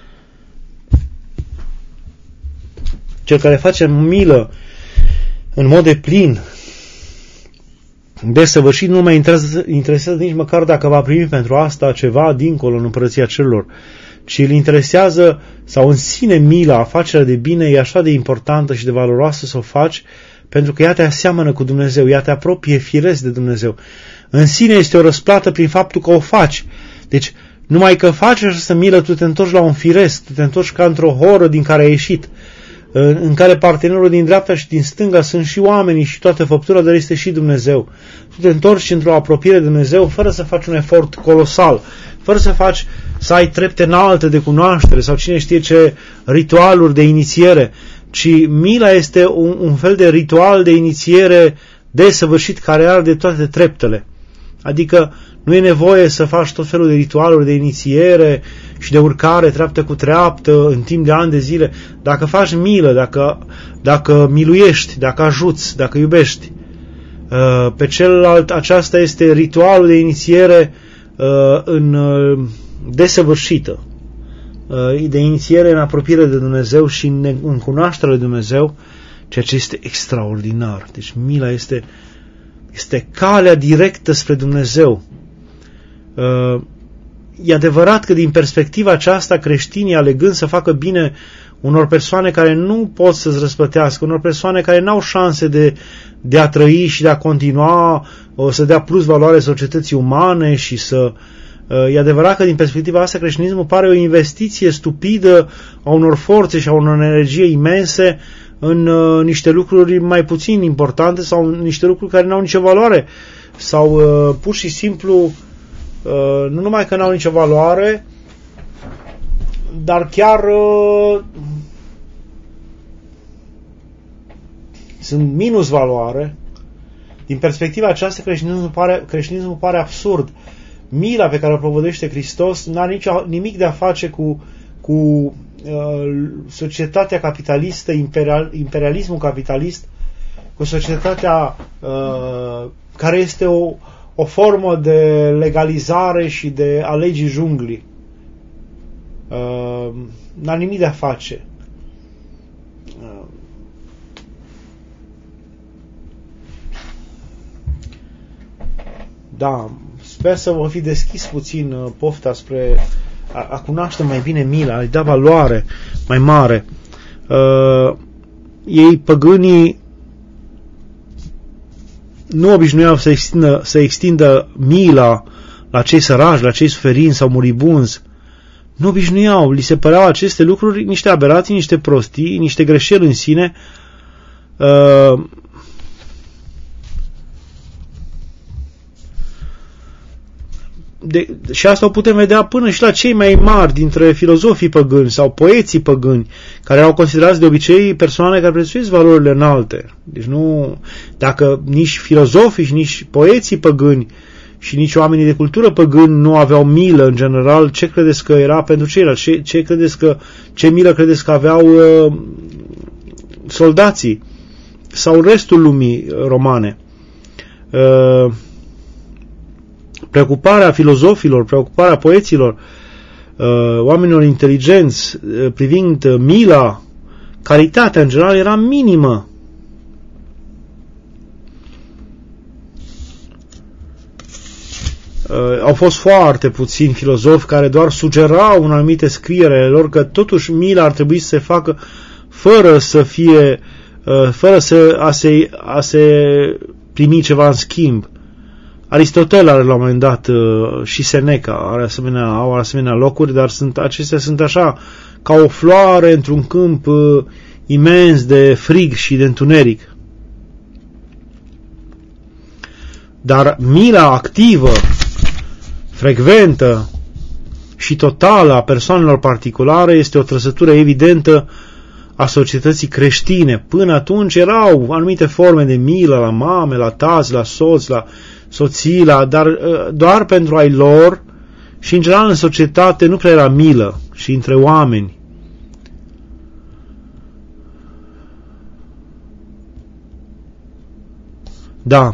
cel care face milă în mod de plin, desăvârșit, nu mai interesează nici măcar dacă va primi pentru asta ceva dincolo în împărăția celor, ci îl interesează, sau în sine mila, afacerea de bine e așa de importantă și de valoroasă să o faci, pentru că ea te aseamănă cu Dumnezeu, ea te apropie firesc de Dumnezeu. În sine este o răsplată prin faptul că o faci. Deci, numai că faci această milă, tu te întorci la un firesc, tu te întorci ca într-o horă din care ai ieșit, în care partenerul din dreapta și din stânga sunt și oamenii și toată făptura, dar este și Dumnezeu. Tu te întorci într-o apropiere de Dumnezeu fără să faci un efort colosal, fără să ai trepte înalte de cunoaștere sau cine știe ce ritualuri de inițiere, ci mila este un fel de ritual de inițiere desăvârșit care arde toate treptele. Adică nu e nevoie să faci tot felul de ritualuri de inițiere și de urcare treaptă cu treaptă în timp de ani de zile. Dacă faci milă, dacă miluiești, dacă ajuți, dacă iubești pe celălalt, aceasta este ritualul de inițiere desăvârșită, de inițiere în apropiere de Dumnezeu și în cunoașterea de Dumnezeu, ceea ce este extraordinar. Deci mila este calea directă spre Dumnezeu. E adevărat că din perspectiva aceasta creștinii, alegând să facă bine unor persoane care nu pot să-ți răsplătească, unor persoane care n-au șanse de a trăi și de a continua, să dea plus valoare societății umane și să... E adevărat că din perspectiva asta creștinismul pare o investiție stupidă a unor forțe și a unor energie imense în niște lucruri mai puțin importante sau în niște lucruri care n-au nicio valoare sau pur și simplu nu numai că n-au nicio valoare, dar chiar sunt minus valoare. Din perspectiva aceasta creștinismul pare absurd. Mila pe care o propovăduiește Hristos n-are nimic de a face cu societatea capitalistă, imperialismul capitalist, cu societatea care este o formă de legalizare și de a legii junglii. N-are nimic de a face. Da, sper să vă fi deschis puțin pofta spre a cunoaște mai bine mila, a-i da valoare mai mare. Ei, păgânii, nu obișnuiau să extindă mila la cei săraci, la cei suferinți sau muribunzi. Nu obișnuiau, li se păreau aceste lucruri niște aberații, niște prostii, niște greșeli în sine. și asta o putem vedea până și la cei mai mari dintre filozofii păgâni sau poeții păgâni, care erau considerați de obicei persoane care prețuiesc valorile înalte. Deci nu, dacă nici filozofii și nici poeții păgâni și nici oamenii de cultură păgâni nu aveau milă în general, ce credeți că era pentru ceilalți? Ce milă credeți că aveau soldații sau restul lumii romane? Preocuparea filozofilor, preocuparea poeților, oamenilor inteligenți privind mila, caritatea în general era minimă. Au fost foarte puțini filozofi care doar sugerau în anumite scriere lor că totuși mila ar trebui să se facă fără a se primi ceva în schimb. Aristotel are la un moment dat și Seneca au asemenea locuri, dar acestea sunt așa ca o floare într-un câmp imens de frig și de întuneric. Dar mila activă, frecventă și totală a persoanelor particulare este o trăsătură evidentă a societății creștine. Până atunci erau anumite forme de milă la mame, la tați, la soți, la soții, dar doar pentru ai lor și în general în societate nu prea era milă și între oameni. Da.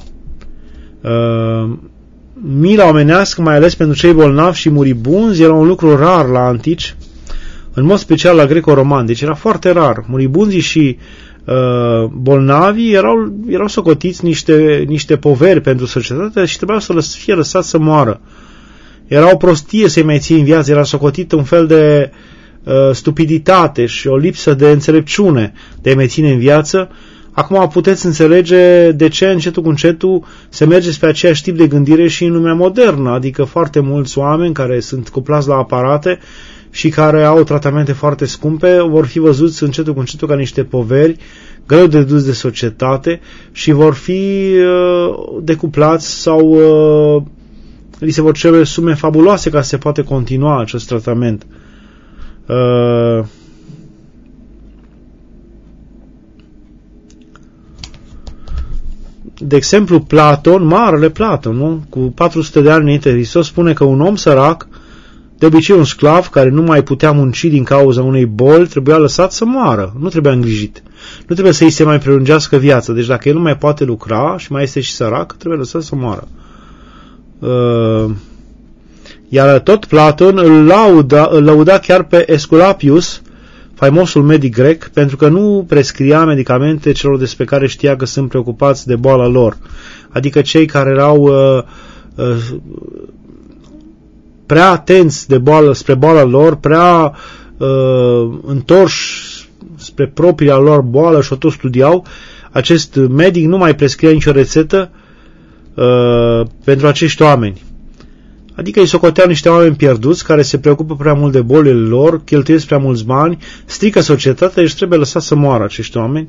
Mila omenească, mai ales pentru cei bolnavi și muribunzi, era un lucru rar la antici, în mod special la greco-roman. Deci era foarte rar. Muribunzii și bolnavii erau socotiți niște poveri pentru societate și trebuiau să fie lăsați să moară. Era o prostie să-i mai ții în viață, era socotit un fel de stupiditate și o lipsă de înțelepciune de a-i mai ține în viață. Acum puteți înțelege de ce încetul cu încetul se merge spre aceeași tip de gândire și în lumea modernă, adică foarte mulți oameni care sunt cuplați la aparate și care au tratamente foarte scumpe vor fi văzuți încetul cu încetul ca niște poveri greu de dus de societate și vor fi decuplați sau li se vor cere sume fabuloase ca să se poate continua acest tratament. De exemplu, Platon, marele Platon, nu? Cu 400 de ani înainte de Hristos, spune că un om sărac, de obicei un sclav care nu mai putea munci din cauza unei boli, trebuia lăsat să moară, nu trebuia îngrijit. Nu trebuie să îi se mai prelungească viața. Deci dacă el nu mai poate lucra și mai este și sărac, trebuie lăsat să moară. Iar tot Platon îl lăuda chiar pe Esculapius, faimosul medic grec, pentru că nu prescria medicamente celor despre care știa că sunt preocupați de boala lor. Adică cei care erau prea atenți spre boala lor, prea întorși spre propria lor boală și o tot studiau, acest medic nu mai prescria nicio rețetă pentru acești oameni. Adică îi socoteau niște oameni pierduți care se preocupă prea mult de bolile lor, cheltuiesc prea mulți bani, strică societatea, deci trebuie lăsat să moară acești oameni.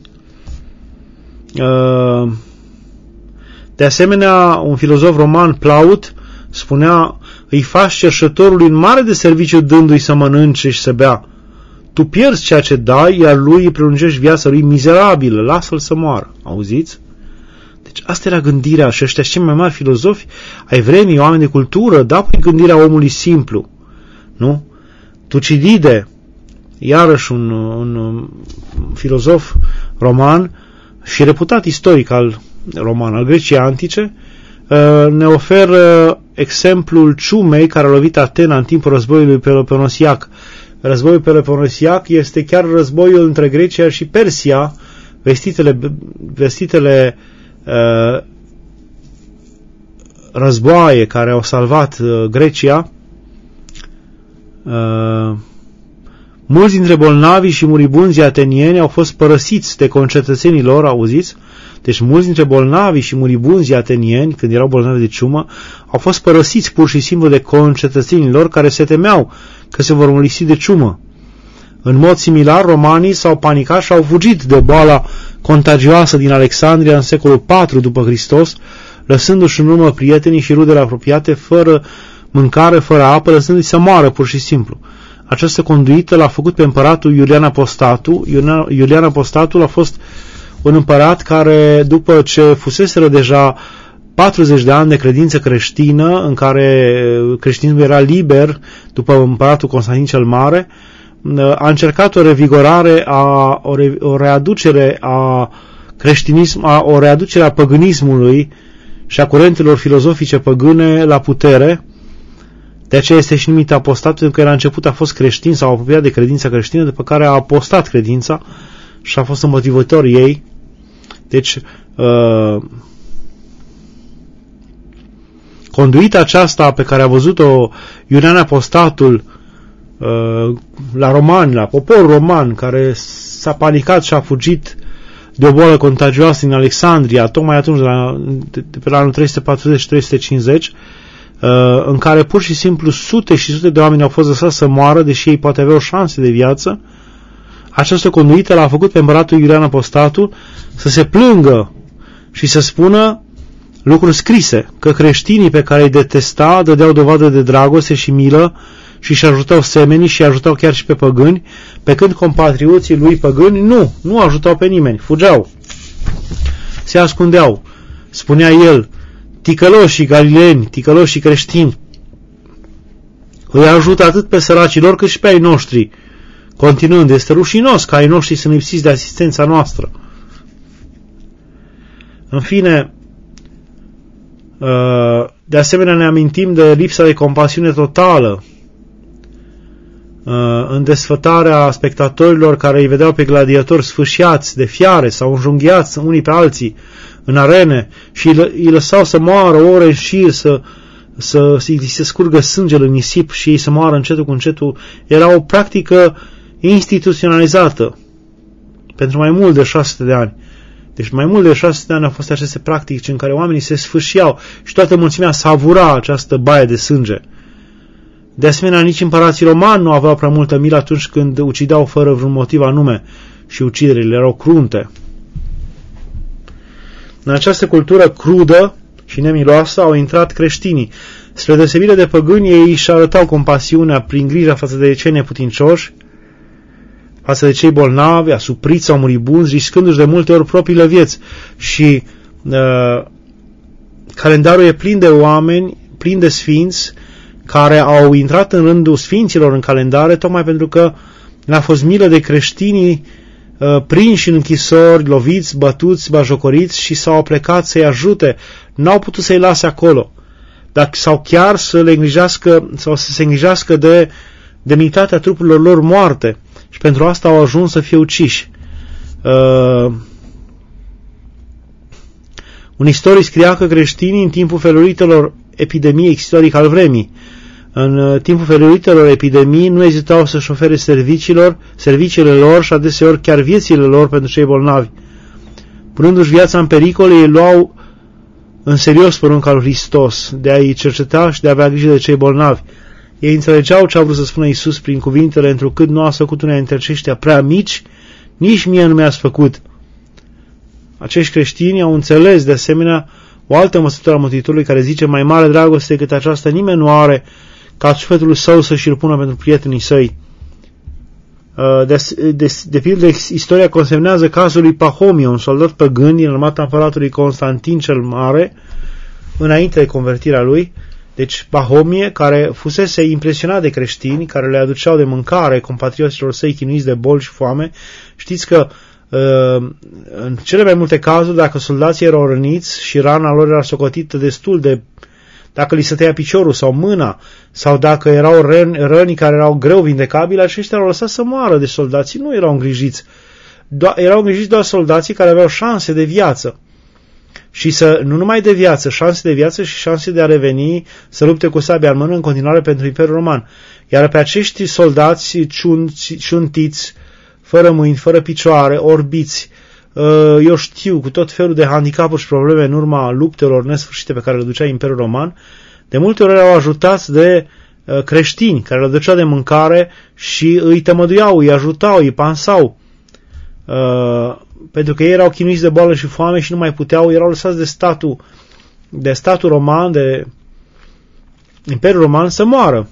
De asemenea, un filozof roman, Plaut, spunea: îi faci cerșătorului în mare de serviciu dându-i să mănânce și să bea. Tu pierzi ceea ce dai, iar lui îi prelungești viața lui mizerabilă, lasă-l să moară. Auziți? Deci asta era gândirea și ăștia cei mai mari filozofi ai vremii, oameni de cultură, da, păi gândirea omului simplu. Nu? Tucidide, iarăși un filozof roman și reputat istoric roman al Greciei antice, ne oferă exemplul ciumei care a lovit Atena în timpul războiului peloponesiac. Războiul peloponesiac este chiar războiul între Grecia și Persia. Vestitele războaie care au salvat Grecia, mulți dintre bolnavii și muribunzii atenieni au fost părăsiți de concetățenii lor, auziți? Deci mulți dintre bolnavii și muribunzii atenieni, când erau bolnavi de ciumă, au fost părăsiți pur și simplu de concetățenii lor care se temeau că se vor mulisi de ciumă. În mod similar, romanii s-au panicat și au fugit de boala contagioasă din Alexandria în secolul IV după Hristos, lăsându-și în urmă prietenii și rudele apropiate fără mâncare fără apă, lăsându-i să moară pur și simplu. Această conduită l-a făcut pe împăratul Iulian Apostatul. Iulian Apostatul a fost un împărat care, după ce fuseseră deja 40 de ani de credință creștină, în care creștinismul era liber, după împăratul Constantin cel Mare, a încercat o revigorare, o readucere a o readucere a păgânismului și a curentelor filozofice păgâne la putere. De aceea este și numit apostat, pentru că la început a fost creștin sau apropiat de credința creștină, după care a apostat credința și a fost împotrivitor ei. Deci, conduita aceasta pe care a văzut-o Iulian Apostatul la romani, la poporul roman, care s-a panicat și a fugit de o boală contagioasă în Alexandria, tocmai atunci, de pe la anul 340-350, în care pur și simplu sute și sute de oameni au fost lăsați să moară, deși ei poate aveau șanse de viață. Această conduită l-a făcut pe împăratul Iulian Apostatul să se plângă și să spună lucruri scrise, că creștinii pe care îi detesta dădeau dovadă de dragoste și milă și își ajutau semenii și ajutau chiar și pe păgâni, pe când compatrioții lui păgâni nu ajutau pe nimeni, fugeau, se ascundeau. Spunea el, ticăloșii galileeni, ticăloșii creștini, îi ajută atât pe săracii lor cât și pe ai noștri. Continuând, este rușinos ca ai noștri să ne lipsiți de asistența noastră. În fine, de asemenea ne amintim de lipsa de compasiune totală în desfătarea spectatorilor care îi vedeau pe gladiatori sfâșiați de fiare sau înjunghiați unii pe alții în arene și îi lăsau să moară ore în șir, să se scurgă sângele în nisip și ei să moară încetul cu încetul. Era o practică instituționalizată pentru mai mult de 600 de ani. Deci mai mult de 600 de ani au fost aceste practici în care oamenii se sfâșiau și toată mulțimea savura această baie de sânge. De asemenea, nici împărații romani nu aveau prea multă milă atunci când ucideau fără vreun motiv anume și uciderile erau crunte. În această cultură crudă și nemiloasă au intrat creștinii. Spre deosebire de păgâni, ei își arătau compasiunea prin grija față de cei neputincioși, față de cei bolnavi, asupriți sau muribunzi, riscându-și de multe ori propriile vieți. Și calendarul e plin de oameni, plin de sfinți, care au intrat în rândul sfinților în calendare, tocmai pentru că le-a fost milă de creștinii prinși în închisori, loviți, bătuți, bajocoriți și s-au plecat să-i ajute. N-au putut să-i lase acolo, sau chiar să le îngrijească sau să se îngrijească de demnitatea trupurilor lor moarte. Și pentru asta au ajuns să fie uciși. Un istoric scria că creștinii în timpul feluritelor epidemii istoric al vremii, în timpul feluritelor epidemii, nu ezitau să-și ofere serviciile lor și adeseori chiar viețile lor pentru cei bolnavi. Punându-și viața în pericol, ei luau în serios porunca lui Hristos de a-i cerceta și de a avea grijă de cei bolnavi. Ei înțelegeau ce a vrut să spună Iisus prin cuvintele, întrucât nu ați făcut unei dintre aceștia prea mici, nici mie nu mi-ați făcut. Acești creștini au înțeles de asemenea o altă măsură a Mântuitorului care zice, mai mare dragoste decât aceasta nimeni nu are ca sufletul său să-și îl pună pentru prietenii săi. De pildă, istoria consemnează cazul lui Pahomie, un soldat păgân din armata împăratului Constantin cel Mare, înainte de convertirea lui. Deci Pahomie, care fusese impresionat de creștini, care le aduceau de mâncare compatrioților săi chinuiți de boli și foame. Știți că în cele mai multe cazuri, dacă soldații erau răniți și rana lor era socotită destul de... dacă li se tăia piciorul sau mâna, sau dacă erau răni care erau greu vindecabili, aceștia erau lăsați să moară. Deci soldații nu erau îngrijiți. Erau îngrijiți doar soldații care aveau șanse de viață. Și nu numai de viață, șanse de viață și șanse de a reveni să lupte cu sabia în mână în continuare pentru Imperiul Roman. Iar pe acești soldați ciuntiți, fără mâini, fără picioare, orbiți, eu știu, cu tot felul de handicapuri și probleme în urma luptelor nesfârșite pe care le ducea Imperiul Roman, de multe ori erau ajutați de creștini care le duceau de mâncare și îi tămăduiau, îi ajutau, îi pansau. Pentru că ei erau chinuiți de boală și foame și nu mai puteau, erau lăsați de statul roman, Imperiul Roman să moară.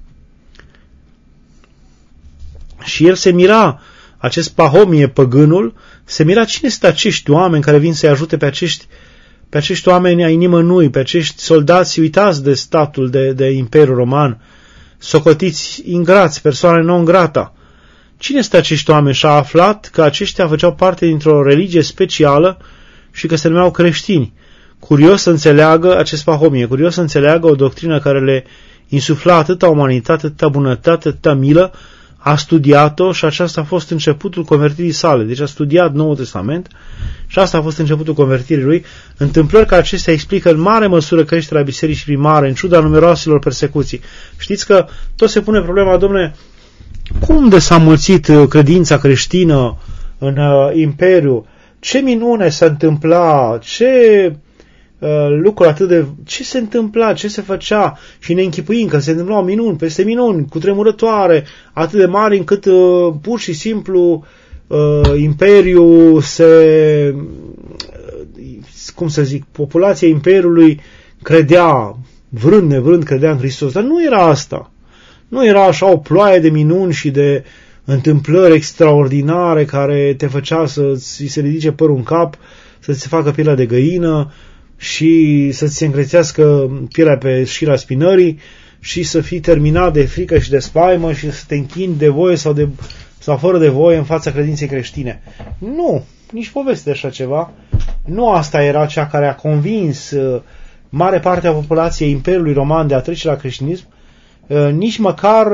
Și el se mira, acest Pahomie, păgânul, se mira cine sunt acești oameni care vin să-i ajute pe acești oameni ai nimănui, pe acești soldați uitați de statul, de Imperiul Roman, socotiți ingrați, persoane non grata. Cine sunt acești oameni? Și-a aflat că aceștia făceau parte dintr-o religie specială și că se numeau creștini. Curios să înțeleagă acest Pahomie, curios să înțeleagă o doctrină care le insufla atâta umanitate, atâta bunătate, atâta milă, a studiat-o și aceasta a fost începutul convertirii sale. Deci a studiat Noul Testament și asta a fost începutul convertirii lui. Întâmplări ca acestea explică în mare măsură creșterea bisericii primare, în ciuda numeroaselor persecuții. Știți că tot se pune problema, dom'le, cum de s-a mulțit credința creștină în Imperiu? Ce minune s-a întâmplat? Ce lucruri atât de... Ce se întâmpla? Ce se făcea? Și ne închipuim că se întâmplau minuni peste minuni, cutremurătoare, atât de mari încât pur și simplu Imperiul se... cum să zic, populația Imperiului credea, vrând nevrând, credea în Hristos. Dar nu era asta. Nu era așa o ploaie de minuni și de întâmplări extraordinare care te făcea să-ți se ridice părul în cap, să-ți se facă pielea de găină și să-ți se încrețească pielea pe șira spinării și să fii terminat de frică și de spaimă și să te închini de voie sau fără de voie în fața credinței creștine. Nu, nici poveste de așa ceva. Nu asta era cea care a convins mare parte a populației Imperiului Roman de a trece la creștinism, nici măcar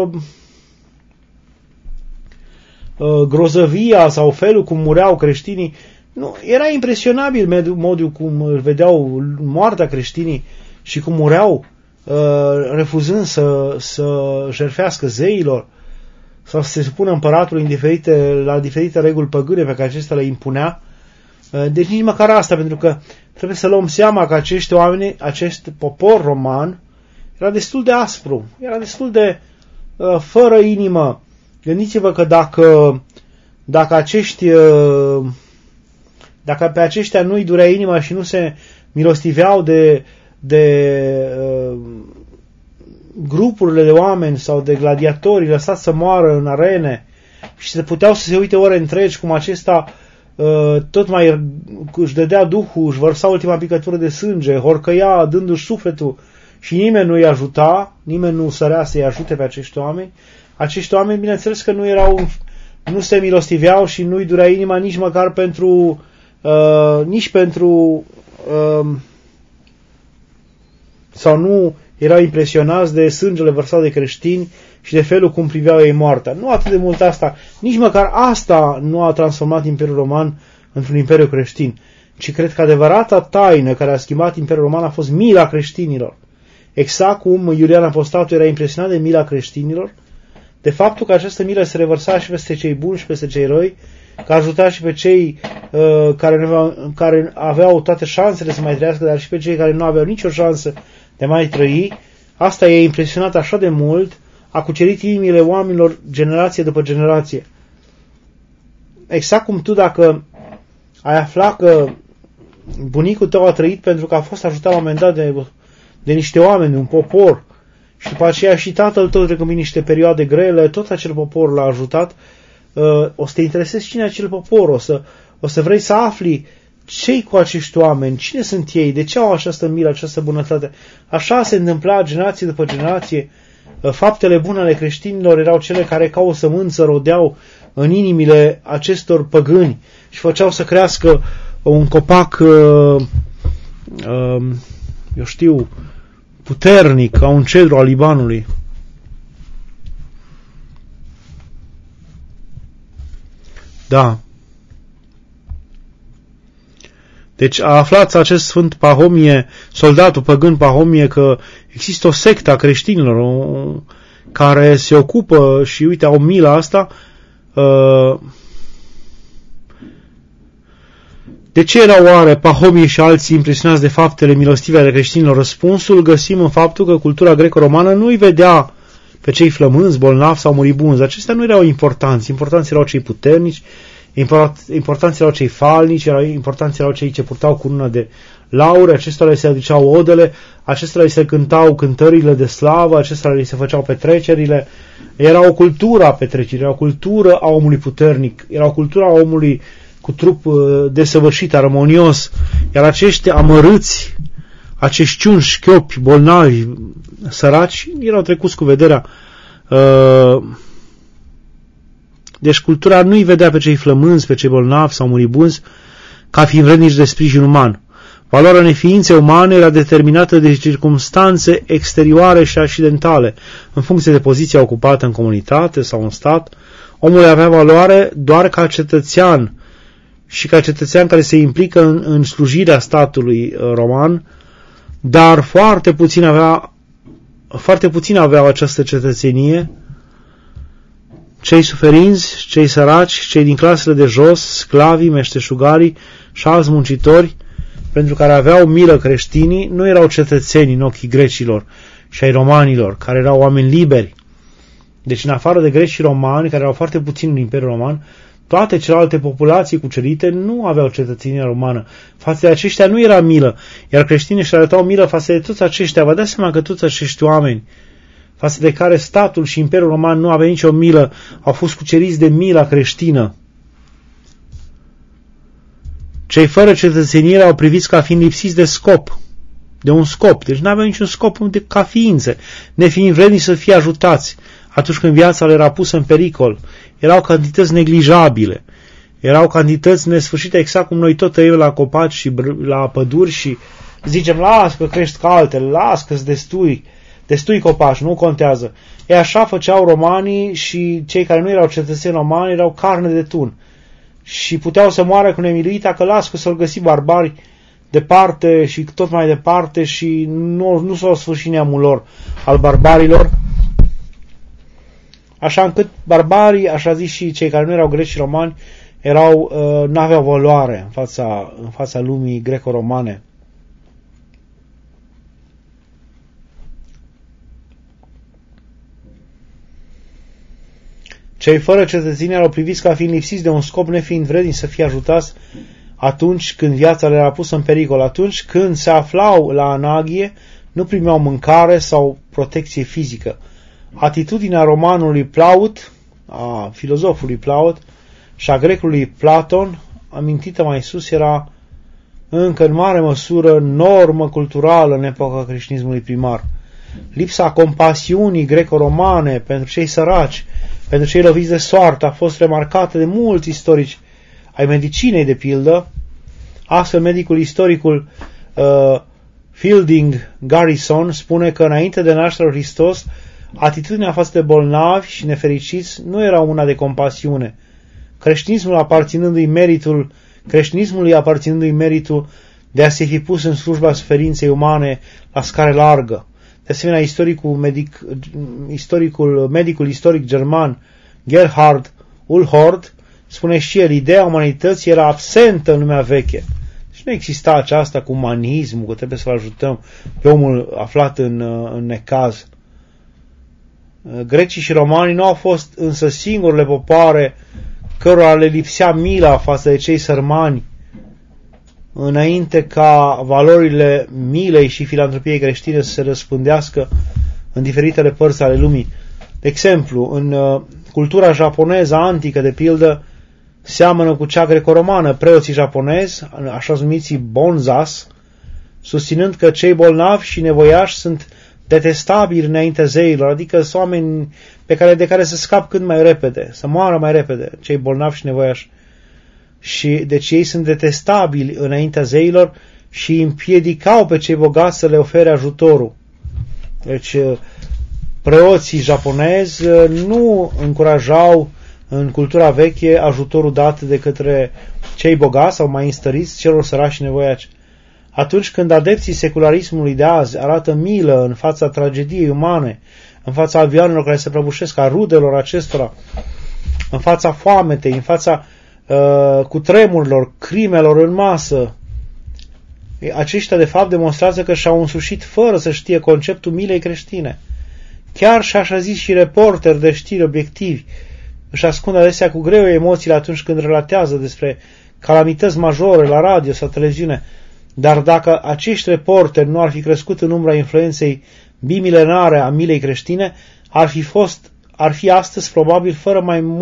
grozăvia sau felul cum mureau creștinii. Nu, era impresionabil modul cum îl vedeau moartea creștinii și cum mureau refuzând să jertfească zeilor sau să se supună împăratului la diferite reguli păgâne pe care acesta le impunea. Deci nici măcar asta, pentru că trebuie să luăm seama că acești oameni, acest popor roman era destul de aspru, era destul de fără inimă. Gândiți-vă că dacă pe aceștia nu-i durea inima și nu se milostiveau de grupurile de oameni sau de gladiatori lăsați să moară în arene și se puteau să se uite ore întregi cum acesta tot mai își dădea duhul, își vărsa ultima picătură de sânge, horcăia dându-și sufletul și nimeni nu-i ajuta, nimeni nu sărea să-i ajute pe acești oameni. Acești oameni, bineînțeles că nu se milostiveau și nu-i durea inima nici măcar sau nu erau impresionați de sângele vărsat de creștini și de felul cum priveau ei moartea. Nu atât de mult asta, nici măcar asta nu a transformat Imperiul Roman într-un imperiu creștin, ci cred că adevărata taină care a schimbat Imperiul Roman a fost mila creștinilor. Exact cum Iulian Apostatul era impresionat de mila creștinilor, de faptul că această milă se revărsa și peste cei buni și peste cei răi, că ajuta și pe cei care aveau toate șansele să mai trăiască, dar și pe cei care nu aveau nicio șansă de mai trăi. Asta i-a impresionat așa de mult, a cucerit inimile oamenilor generație după generație. Exact cum tu, dacă ai aflat că bunicul tău a trăit pentru că a fost ajutat la un moment dat de niște oameni, un popor, și după aceea și tatăl tău trecând prin niște perioade grele, tot acel popor l-a ajutat, o să te interesezi cine e acel popor, o să vrei să afli ce-i cu acești oameni, cine sunt ei, de ce au această milă, această bunătate. Așa se întâmpla generație după generație. Faptele bune ale creștinilor erau cele care ca o sămânță rodeau în inimile acestor păgâni și făceau să crească un copac, eu știu, puternic, ca un cedru al Libanului. Da. Deci a aflat acest sfânt Pahomie, soldatul păgân Pahomie, că există o sectă a creștinilor care se ocupă și uite, au mila asta. De ce erau oare Pahomie și alții impresionați de faptele milostive ale creștinilor? Răspunsul găsim în faptul că cultura greco-romană nu îi vedea pe cei flămânzi, bolnavi sau muribunzi. Acestea nu erau importanți. Importanți erau cei puternici, importanți erau cei falnici, importanți erau cei ce purtau cununa de laure, acestora li se aduceau odele, acestora li se cântau cântările de slavă, acestora li se făceau petrecerile. Era o cultură a petrecerii, era o cultură a omului puternic, era o cultură a omului cu trup desăvârșit, armonios, iar acești amărâți, acești ciunși, șchiopi, bolnavi, săraci, erau trecuți cu vederea. Deci cultura nu-i vedea pe cei flămânzi, pe cei bolnavi sau muribunzi, ca fiind vrednici de sprijin uman. Valoarea neființei umane era determinată de circumstanțe exterioare și accidentale, în funcție de poziția ocupată în comunitate sau în stat. Omul avea valoare doar ca cetățean și ca cetățean care se implică în slujirea statului roman, dar foarte puțin aveau această cetățenie. Cei suferinți, cei săraci, cei din clasele de jos, sclavii, meșteșugarii și alți muncitori, pentru care aveau milă creștinii, nu erau cetățeni în ochii grecilor și ai romanilor, care erau oameni liberi. Deci, în afară de greci și romani, care erau foarte puțini în Imperiul Roman, toate celelalte populații cucerite nu aveau cetățenia romană. Față de aceștia nu era milă, iar creștinii își arătau milă față de toți aceștia. Vă dați seama că toți acești oameni, față de care statul și Imperiul Roman nu avea nicio milă, au fost cuceriți de mila creștină. Cei fără cetățenie erau priviți ca fiind lipsiți de scop, de un scop, deci nu aveau niciun scop ca ființe, nefiind vrednici să fie ajutați atunci când viața le era pusă în pericol. Erau cantități neglijabile, erau cantități nesfârșite, exact cum noi tot tăiem la copaci și la păduri și zicem, las că crești ca altele, las că-s destui copaci, nu contează. E așa făceau romanii și cei care nu erau cetățeni romani erau carne de tun. Și puteau să moară cu nemiluita că las că s-au găsit barbari departe și tot mai departe și nu s-au sfârșit neamul lor al barbarilor. Așa încât barbarii, așa zis și cei care nu erau greci și romani, n-aveau valoare în fața lumii greco-romane. Cei fără cetățenie erau priviți ca fiind lipsiți de un scop, nefiind vrednici să fie ajutați atunci când viața le era pusă în pericol. Atunci când se aflau la anaghie, nu primeau mâncare sau protecție fizică. Atitudinea romanului Plaut, a filozofului Plaut și a grecului Platon, amintită mai sus, era încă în mare măsură normă culturală în epoca creștinismului primar. Lipsa compasiunii greco-romane pentru cei săraci, pentru cei loviți de soartă, a fost remarcată de mulți istorici ai medicinei, de pildă. Astfel, istoricul Fielding Garrison spune că înainte de nașterea lui Hristos, atitudinea față de bolnavi și nefericiți nu era una de compasiune. Creștinismului aparținându-i meritul de a se fi pus în slujba suferinței umane la scară largă. De asemenea, medicul istoric german Gerhard Ulhord spune și el, ideea umanității era absentă în lumea veche. Deci nu exista aceasta cu umanismul, că trebuie să-l ajutăm pe omul aflat în necaz. Grecii și romanii nu au fost însă singurele popoare cărora le lipsea mila față de cei sărmani, înainte ca valorile milei și filantropiei creștine să se răspândească în diferitele părți ale lumii. De exemplu, în cultura japoneză antică, de pildă, seamănă cu cea greco-romană. Preoții japonezi, așa numiții bonzas, susținând că cei bolnavi și nevoiași sunt detestabili înaintea zeilor, adică sunt oameni de care să scap cât mai repede, să moară mai repede, cei bolnavi și nevoiași. Și deci ei sunt detestabili înaintea zeilor și împiedicau pe cei bogați să le ofere ajutorul. Deci preoții japonezi nu încurajau în cultura veche ajutorul dat de către cei bogați sau mai înstăriți celor sărași și nevoiaci. Atunci când adepții secularismului de azi arată milă în fața tragediei umane, în fața avioanelor care se prăbușesc, a rudelor acestora, în fața foametei, în fața cutremurilor, crimelor în masă, aceștia de fapt demonstrează că și-au însușit fără să știe conceptul milei creștine. Chiar și așa zis și reporteri de știri obiectivi își ascund adesea cu greu emoțiile atunci când relatează despre calamități majore la radio sau televiziune. Dar dacă acești reporteri nu ar fi crescut în umbra influenței bimilenare a milei creștine, ar fi astăzi probabil fără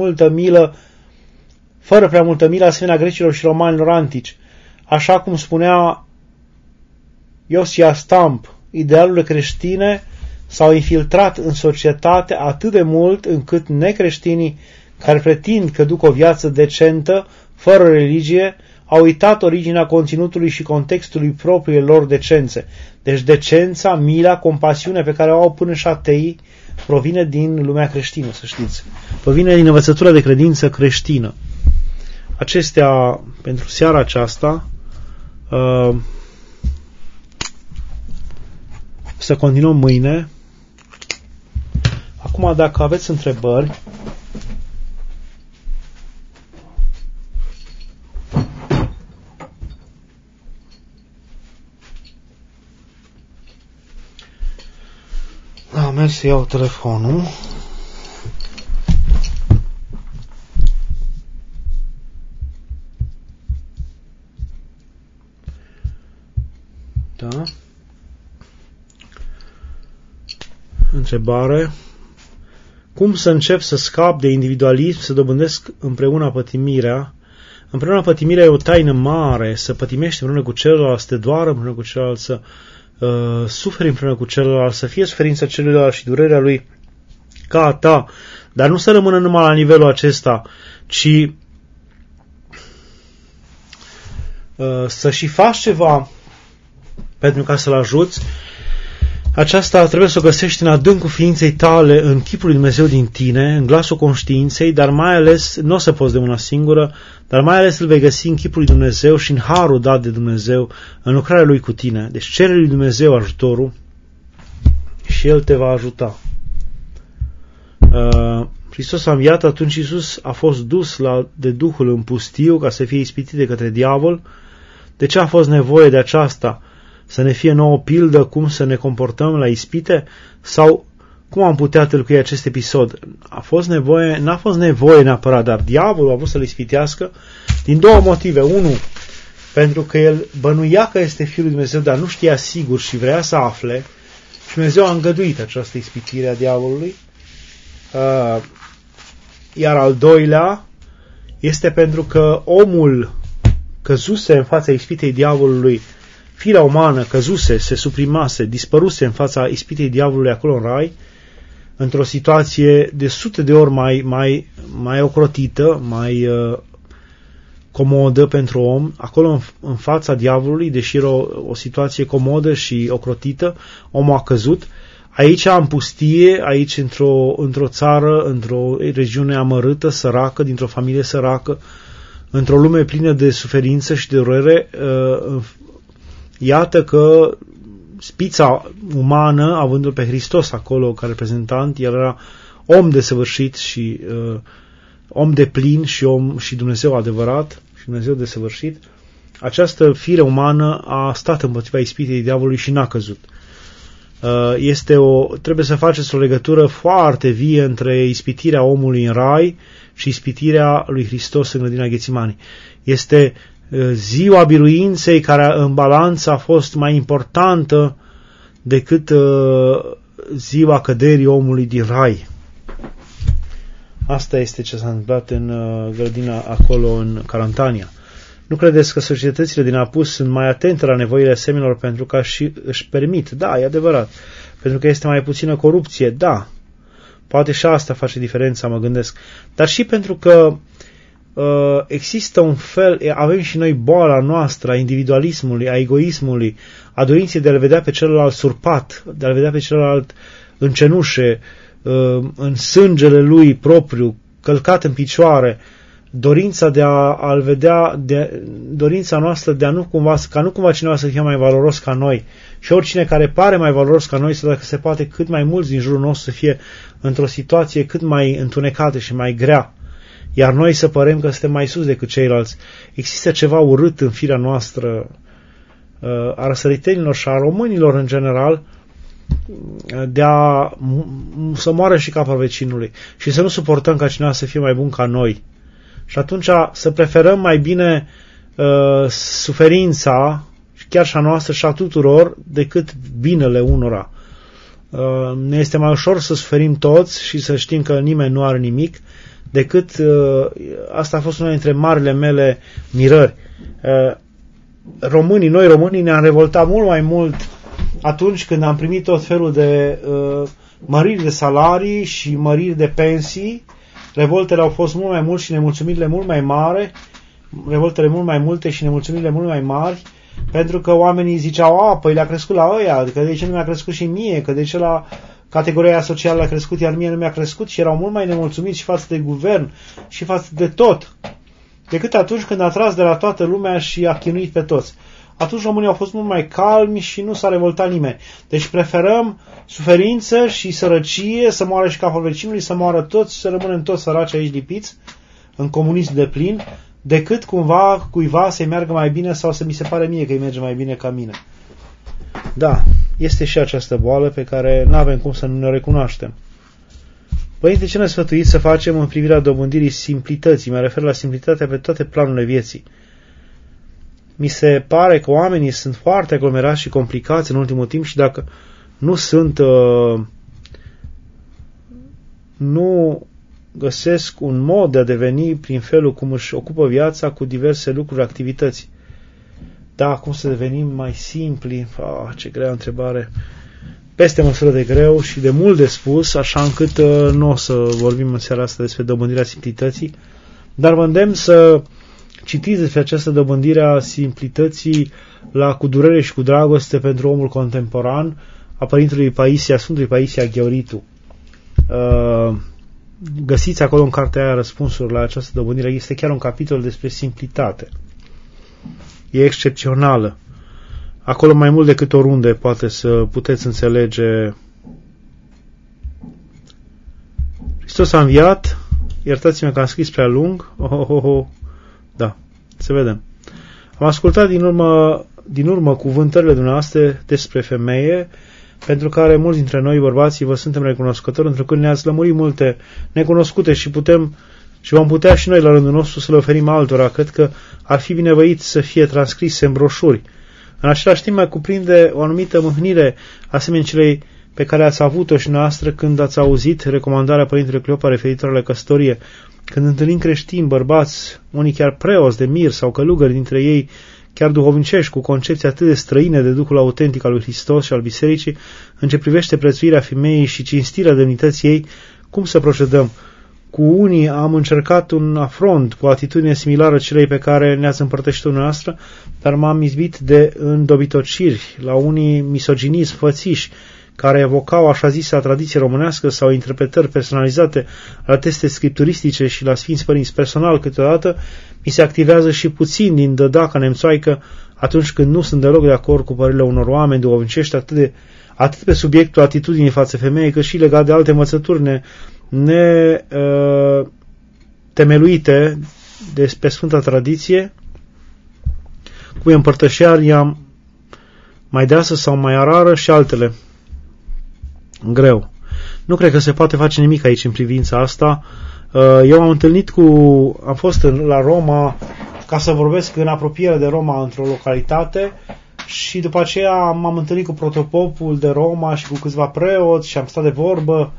prea multă milă asemenea grecilor și romanilor antici. Așa cum spunea Iosia Stamp, idealurile creștine s-au infiltrat în societate atât de mult încât necreștinii care pretind că duc o viață decentă, fără religie, au uitat originea conținutului și contextului propriei lor decențe. Deci decența, mila, compasiunea pe care o au până și ateii provine din lumea creștină, să știți. Provine din învățătura de credință creștină. Acestea, pentru seara aceasta, să continuăm mâine. Acum, dacă aveți întrebări, am mers să iau telefonul. Da. Întrebare. Cum să încep să scap de individualism, să dobândesc împreună pătimirea? Împreună pătimirea e o taină mare, să pătimești împreună cu celălalt, să te doară împreună cu celălalt, să suferi împreună cu celălalt, să fie suferința celuilalt și durerea lui ca a ta, dar nu să rămână numai la nivelul acesta, ci să și faci ceva pentru ca să-l ajuți. Aceasta trebuie să o găsești în adâncul ființei tale, în chipul lui Dumnezeu din tine, în glasul conștiinței, dar mai ales, nu o să poți de una singură, dar mai ales îl vei găsi în chipul lui Dumnezeu și în harul dat de Dumnezeu, în lucrarea lui cu tine. Deci cere lui Dumnezeu ajutorul și El te va ajuta. Hristos a înviat, atunci Iisus a fost dus de Duhul în pustiu ca să fie ispitit de către diavol. De ce a fost nevoie de aceasta? Să ne fie nouă pildă cum să ne comportăm la ispite? Sau cum am putea tâlcui acest episod? N-a fost nevoie neapărat, dar diavolul a vrut să-l ispitească din două motive. Unu, pentru că el bănuia că este Fiul lui Dumnezeu, dar nu știa sigur și vrea să afle. Și Dumnezeu a îngăduit această ispitire a diavolului. Iar al doilea este pentru că omul căzuse în fața ispitei diavolului, firea umană căzuse, se suprimase, dispăruse în fața ispitei diavolului acolo în rai, într-o situație de sute de ori mai ocrotită, mai comodă pentru om, acolo în fața diavolului, deși era o situație comodă și ocrotită, omul a căzut. Aici, în pustie, aici într-o țară, într-o regiune amărâtă, săracă, dintr-o familie săracă, într-o lume plină de suferință și de durere, iată că spița umană, avându-l pe Hristos acolo ca reprezentant, el era om desăvârșit și om de plin și Dumnezeu adevărat și Dumnezeu desăvârșit. Această fire umană a stat împotriva ispitei diavolului și n-a căzut. Trebuie să faceți o legătură foarte vie între ispitirea omului în rai și ispitirea lui Hristos în grădina Ghețimani. Este ziua biruinței care în balanță a fost mai importantă decât ziua căderii omului din rai. Asta este ce s-a întâmplat în grădina acolo în Carantania. Nu credeți că societățile din apus sunt mai atente la nevoile semenilor pentru că își permit? Da, e adevărat. Pentru că este mai puțină corupție? Da. Poate și asta face diferența, mă gândesc. Dar și pentru că există un fel, avem și noi boala noastră a individualismului, a egoismului, a dorinței de a-l vedea pe celălalt surpat, de a-l vedea pe celălalt în cenușe, în sângele lui propriu, călcat în picioare, dorința de a-l vedea, dorința noastră de a ca nu cumva cineva să fie mai valoros ca noi și oricine care pare mai valoros ca noi, să dacă se poate cât mai mulți din jurul nostru să fie într-o situație cât mai întunecată și mai grea, iar noi să părem că suntem mai sus decât ceilalți. Există ceva urât în firea noastră a răsăritenilor și a românilor în general, de a să moară și capul vecinului și să nu suportăm ca cineva să fie mai bun ca noi. Și atunci să preferăm mai bine suferința chiar și a noastră și a tuturor, decât binele unora. Ne este mai ușor să suferim toți și să știm că nimeni nu are nimic, decât asta a fost una dintre marile mele mirări. Noi românii ne-am revoltat mult mai mult atunci când am primit tot felul de măriri de salarii și măriri de pensii. Revoltele au fost mult mai mult și nemulțumirile mult mai mari, revoltele mult mai multe și nemulțumirile mult mai mari, pentru că oamenii ziceau, păi le-a crescut la ăia, că de ce nu mi-a crescut și mie, că de ce la categoria socială a crescut, iar mie nu mi-a crescut, și erau mult mai nemulțumiți și față de guvern și față de tot, decât atunci când a tras de la toată lumea și a chinuit pe toți. Atunci românii au fost mult mai calmi și nu s-a revoltat nimeni. Deci preferăm suferință și sărăcie, să moară și capul vecinului, să moară toți, să rămânem toți săraci aici lipiți, în comunism de plin, decât cumva cuiva să-i meargă mai bine sau să mi se pare mie că îi merge mai bine ca mine. Da, este și această boală pe care nu avem cum să nu ne recunoaștem. Părinte, ce ne sfătuiți să facem în privirea dobândirii simplității? Mă refer la simplitatea pe toate planurile vieții. Mi se pare că oamenii sunt foarte aglomerați și complicați în ultimul timp și dacă nu găsesc un mod de a deveni prin felul cum își ocupă viața cu diverse lucruri, activități. Da, cum să devenim mai simpli? Ce grea întrebare. Peste măsură de greu și de mult de spus, așa încât nu o să vorbim în seara asta despre dobândirea simplității, dar vă îndemn să citiți despre această dobândire a simplității cu durere și cu dragoste pentru omul contemporan a Părintelui Paisia, Sfântului Paisia Gheoritu. Găsiți acolo în cartea aia răspunsuri la această dobândire. Este chiar un capitol despre simplitate. E excepțională. Acolo mai mult decât oriunde poate să puteți înțelege. Hristos a înviat. Iertați-mă că am scris prea lung. Da, să vedem. Am ascultat din urmă cuvântările dumneavoastră despre femeie, pentru care mulți dintre noi, bărbații, vă suntem recunoscători, pentru că ne-ați lămurit multe necunoscute și vom putea și noi la rândul nostru să le oferim altora. Cred că ar fi binevoit să fie transcrise în broșuri. În același timp mai cuprinde o anumită mâhnire asemenea celei pe care ați avut-o și noastră când ați auzit recomandarea Părintele Cleopa referitoare la căsătorie. Când întâlnim creștini, bărbați, unii chiar preoți de mir sau călugări dintre ei, chiar duhovnicești, cu concepții atât de străine de Duhul autentic al lui Hristos și al Bisericii, în ce privește prețuirea femeii și cinstirea demnității ei, cum să procedăm? Cu unii am încercat un afront cu o atitudine similară celei pe care ne-ați împărtășit-o noastră, dar m-am izbit de îndobitociri, la unii misoginism fățiși, care evocau așa zisa tradiție românească sau interpretări personalizate la teste scripturistice și la Sfinți Părinți. Personal, câteodată, mi se activează și puțin din dădaca nemțoaică atunci când nu sunt deloc de acord cu părerile unor oameni duhovnicești atât pe subiectul atitudinii față femeii, cât și legat de alte învățături temeluite despre Sfânta Tradiție, cum e împărtășearia mai deasă sau mai rară și altele. Greu. Nu cred că se poate face nimic aici în privința asta. Eu am fost la Roma ca să vorbesc în apropiere de Roma într-o localitate și după aceea m-am întâlnit cu protopopul de Roma și cu câțiva preoți și am stat de vorbă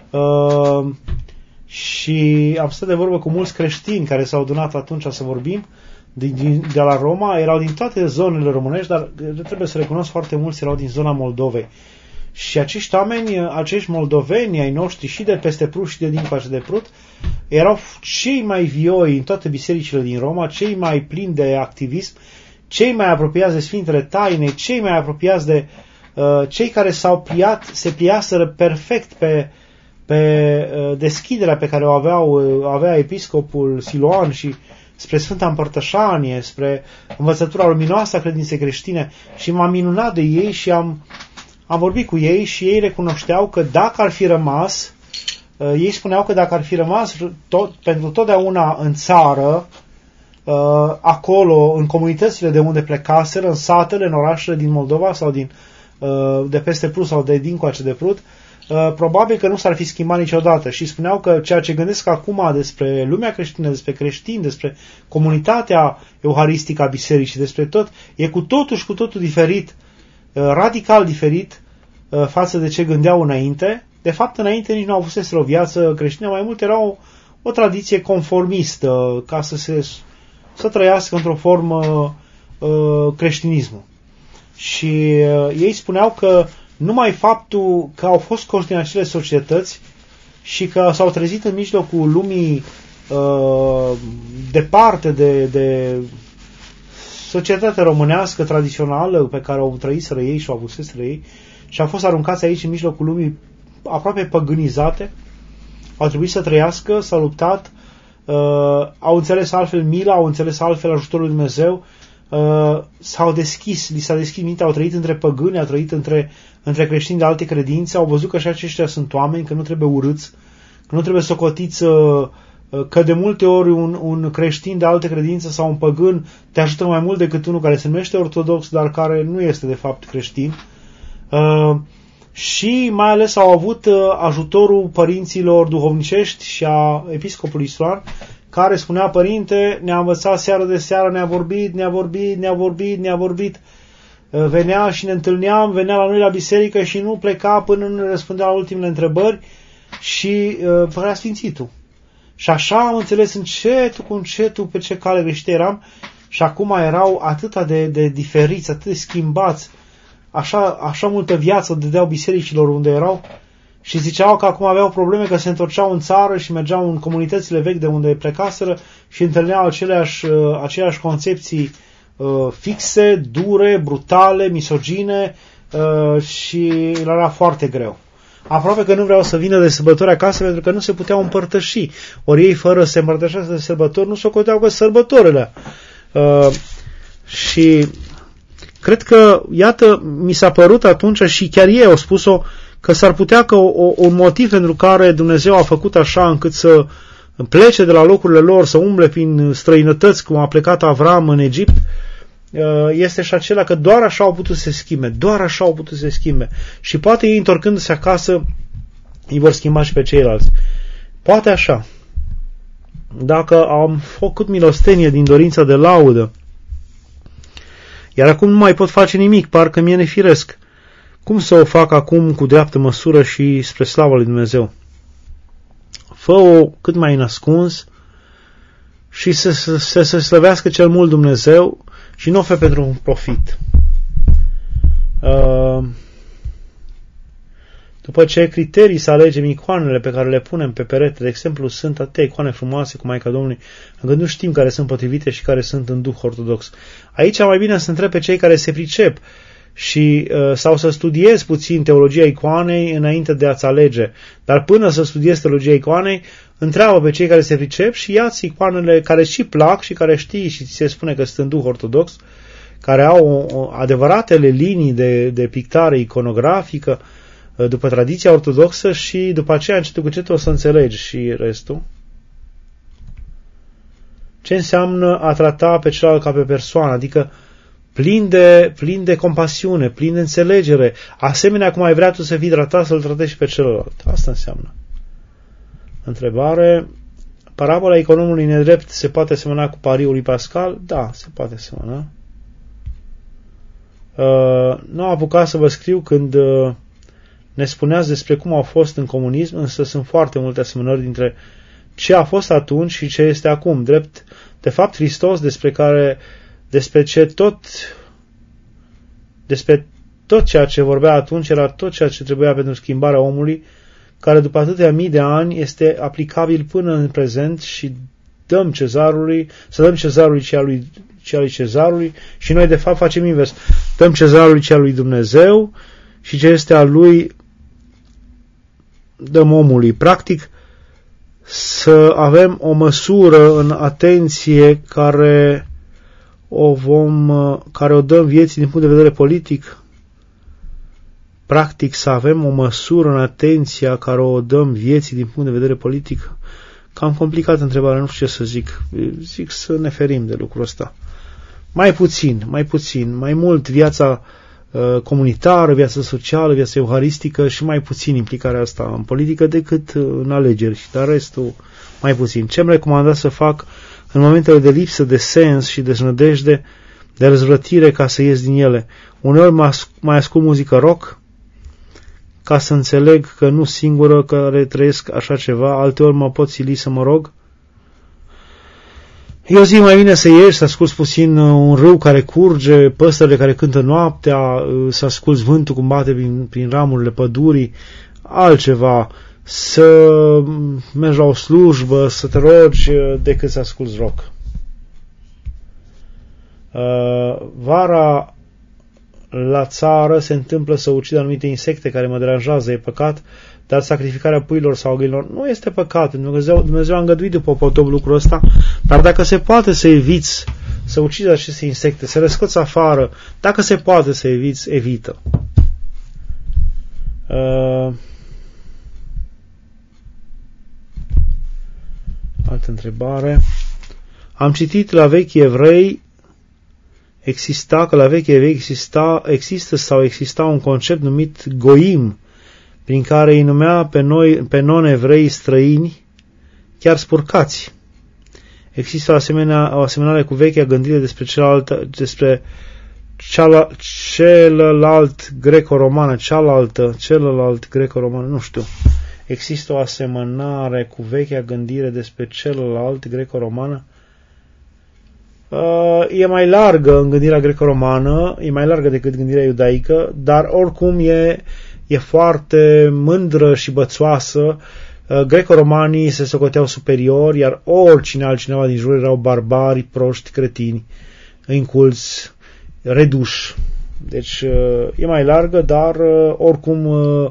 și am stat de vorbă cu mulți creștini care s-au adunat atunci să vorbim de la Roma. Erau din toate zonele românești, dar trebuie să recunosc, foarte mulți erau din zona Moldovei. Și acești oameni, acești moldoveni ai noștri și de peste Prut și de dincoace de Prut, erau cei mai vioi în toate bisericile din Roma, cei mai plini de activism, cei mai apropiați de Sfintele Taine, cei mai apropiați de cei care se pliaseră perfect pe deschiderea pe care o avea episcopul Siloan și spre Sfânta Împărtășanie, spre învățătura luminoasă a credinței creștine, și m-am minunat de ei și am vorbit cu ei și ei recunoșteau că dacă ar fi rămas, ei spuneau că dacă ar fi rămas pentru totdeauna în țară, acolo, în comunitățile de unde plecaseră, în satele, în orașele din Moldova sau de peste Prut sau de dincoace de Prut, probabil că nu s-ar fi schimbat niciodată și spuneau că ceea ce gândesc acum despre lumea creștină, despre creștini, despre comunitatea euharistică a bisericii, despre tot, e cu totul diferit, radical diferit față de ce gândeau înainte. De fapt, înainte nici nu au avut o viață creștină, mai mult era o tradiție conformistă ca să trăiască într-o formă creștinismul. Și ei spuneau că numai faptul că au fost scoși din acele societăți și că s-au trezit în mijlocul lumii departe de societatea românească tradițională pe care au trăiseră ei și au avuseseră ei și au fost aruncați aici în mijlocul lumii aproape păgânizate, au trebuit să trăiască, s-au luptat, au înțeles altfel mila, au înțeles altfel ajutorul lui Dumnezeu, li s-a deschis mintea, au trăit între păgâni, au trăit între creștini de alte credințe, au văzut că și aceștia sunt oameni, că nu trebuie urâți, că nu trebuie socotiți, că de multe ori un creștin de alte credințe sau un păgân te ajută mai mult decât unul care se numește ortodox, dar care nu este de fapt creștin. Și mai ales au avut ajutorul părinților duhovnicești și a episcopului Istroan, care spunea: părinte, ne-a învățat seară de seară, ne-a vorbit, venea și ne întâlneam, venea la noi la biserică și nu pleca până nu ne răspundea la ultimele întrebări și părea sfințitul. Și așa am înțeles încetul cu încetul pe ce cale greșită eram și acum erau atât de diferiți, atât de schimbați, așa multă viață dădeau bisericilor unde erau și ziceau că acum aveau probleme, că se întorceau în țară și mergeau în comunitățile vechi de unde plecaseră și întâlneau aceleași concepții fixe, dure, brutale, misogine și le era foarte greu. Aproape că nu vreau să vină de sărbători acasă pentru că nu se puteau împărtăși. Ori ei, fără să se împărtășească de sărbători, nu socoteau că sărbătorile. Și cred că, iată, mi s-a părut atunci și chiar ei au spus-o, că s-ar putea că un motiv pentru care Dumnezeu a făcut așa încât să plece de la locurile lor, să umble prin străinătăți, cum a plecat Avram în Egipt, este și acela că doar așa au putut să se schimbe, și poate ei, întorcându-se acasă, îi vor schimba și pe ceilalți. Poate așa. Dacă am făcut milostenie din dorința de laudă, iar acum nu mai pot face nimic, parcă mi-e nefiresc, cum să o fac acum cu dreaptă măsură și spre slava lui Dumnezeu? Fă-o cât mai nascuns și să se slăvească cel mult Dumnezeu și nu o fă pentru un profit. După ce criterii să alegem icoanele pe care le punem pe perete, de exemplu, sunt atâtea icoane frumoase cu Maica Domnului, încă nu știm care sunt potrivite și care sunt în duh ortodox. Aici mai bine să întreb pe cei care se pricep și sau să studiezi puțin teologia icoanei înainte de a-ți alege. Dar până să studiezi teologia icoanei, întreabă pe cei care se pricep și ia-ți icoanele care și plac și care știi și ți se spune că sunt în duh ortodox, care au adevăratele linii de pictare iconografică după tradiția ortodoxă și după aceea încetul cu încetul o să înțelegi și restul. Ce înseamnă a trata pe celălalt ca pe persoană, adică plin de compasiune, plin de înțelegere, asemenea cum ai vrea tu să fii tratat, să-l tratezi și pe celălalt. Asta înseamnă. Întrebare: parabola economului nedrept se poate semăna cu pariul lui Pascal? Da, se poate semăna. Nu am apucat să vă scriu când ne spuneați despre cum au fost în comunism, însă sunt foarte multe asemănări dintre ce a fost atunci și ce este acum. De fapt, Hristos, despre tot ceea ce vorbea atunci, era tot ceea ce trebuia pentru schimbarea omului, care după atâtea mii de ani este aplicabil până în prezent și dăm cezarului ce al lui cezarului și noi de fapt facem invers. Dăm cezarului ce al lui Dumnezeu și ce este al lui dăm omului. Practic, să avem o măsură în atenție care o dăm vieții din punct de vedere politic. Practic, să avem o măsură în atenția care o dăm vieții din punct de vedere politic. Cam complicat întrebarea, nu știu ce să zic. Zic să ne ferim de lucrul ăsta. Mai puțin, mai mult viața comunitară, viața socială, viața euharistică și mai puțin implicarea asta în politică decât în alegeri, dar restul mai puțin. Ce-mi recomanda să fac în momentele de lipsă de sens și deznădejde, de răzvrătire ca să ies din ele? Uneori mai ascult muzică rock ca să înțeleg că nu singură care trăiesc așa ceva, alteori mă pot sili să mă rog. Eu zic mai bine să ieși, să asculți puțin un râu care curge, păsările care cântă noaptea, să asculți vântul cum bate prin ramurile pădurii, altceva, să mergi la o slujbă, să te rogi, decât să asculți rock. Vara la țară se întâmplă să ucidă anumite insecte care mă deranjează, e păcat, dar sacrificarea puilor sau găinilor nu este păcat. Dumnezeu a îngăduit după potop lucrul ăsta, dar dacă se poate să eviți să ucizi aceste insecte, să le scoți afară, dacă se poate să eviți, evită. Altă întrebare. Am citit la vechi evrei că la vechi evrei exista un concept numit goim, prin care îi numea pe non-evrei străini chiar spurcați. Există o asemănare cu vechea gândire despre celălalt greco-romană, nu știu. Există o asemănare cu vechea gândire despre celălalt greco-romană. E mai largă în gândirea greco-romană, e mai largă decât gândirea iudaică, dar oricum e foarte mândră și bățoasă. Greco-romanii se socoteau superiori, iar oricine altcineva din jur erau barbari, proști, cretini, inculți, reduși. Deci e mai largă, dar oricum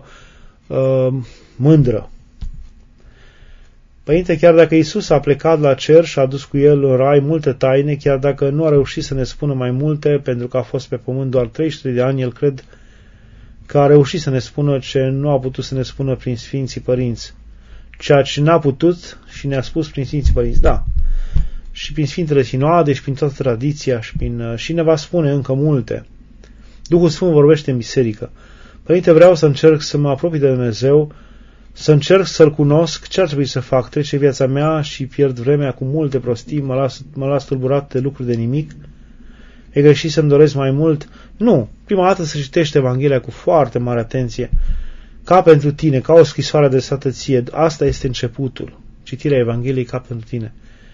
mândră. Părinte, chiar dacă Iisus a plecat la cer și a dus cu el în rai multe taine, chiar dacă nu a reușit să ne spună mai multe, pentru că a fost pe pământ doar 33 de ani, el cred că a reușit să ne spună ce nu a putut să ne spună prin Sfinții Părinți. Ceea ce n-a putut și ne-a spus prin Sfinții Părinți, da. Și prin Sfintele Sinoade și prin toată tradiția și ne va spune încă multe. Duhul Sfânt vorbește în biserică. Părinte, vreau să încerc să mă apropii de Dumnezeu, să încerc să-L cunosc. Ce ar trebui să fac? Trece viața mea și pierd vremea cu multe prostii, mă las tulburat de lucruri de nimic? E greșit să-mi doresc mai mult? Nu. Prima dată să citești Evanghelia cu foarte mare atenție, ca pentru tine, ca o scrisoare adresată ție. Asta este începutul. Citirea Evangheliei ca pentru tine.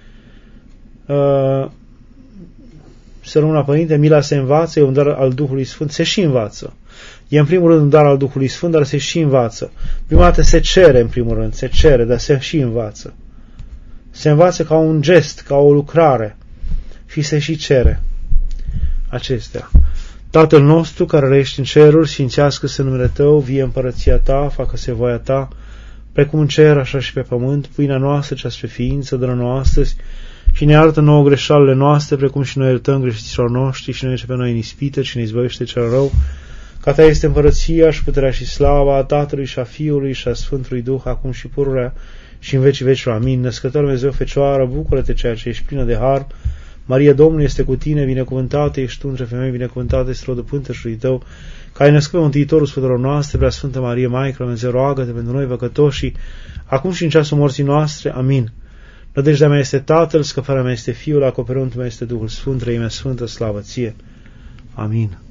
Să rămână, Părinte, mila se învață, e un dar al Duhului Sfânt, se și învață. E în primul rând un dar al Duhului Sfânt, dar se și învață. Prima dată se cere, în primul rând, se cere, dar se și învață. Se învață ca un gest, ca o lucrare și se și cere. Acestea. Tatăl nostru, care ești în ceruri, sfințească-se numele Tău, vie împărăția Ta, facă-se voia Ta, precum în cer, așa și pe pământ. Pâinea noastră, cea spre ființă, dă-ne nouă astăzi și ne iartă nouă greșalele noastre, precum și noi iertăm greșiților noștri și nu ne duce pe noi în ispită, ci ne izbăvește cel rău. Ca Ta este împărăția și puterea și slava a Tatălui și a Fiului și a Sfântului Duh, acum și pururea și în vecii vecilor. Amin. Născător Dumnezeu, Fecioară, bucură-te ceea ce ești plină de har. Maria Domnului este cu tine, binecuvântată ești tu între femei, binecuvântată este rodul pântecului tău, care ai născut pe Mântuitorul sufletelor noastre, prea Sfântă Marie, Maică lui Dumnezeu, roagă-te pentru noi păcătoși, acum și în ceasul morții noastre. Amin. Nădejdea mea este Tatăl, scăparea mea este Fiul, acoperimentul meu este Duhul Sfânt, Trăimea Sfântă, slavă ție. Amin.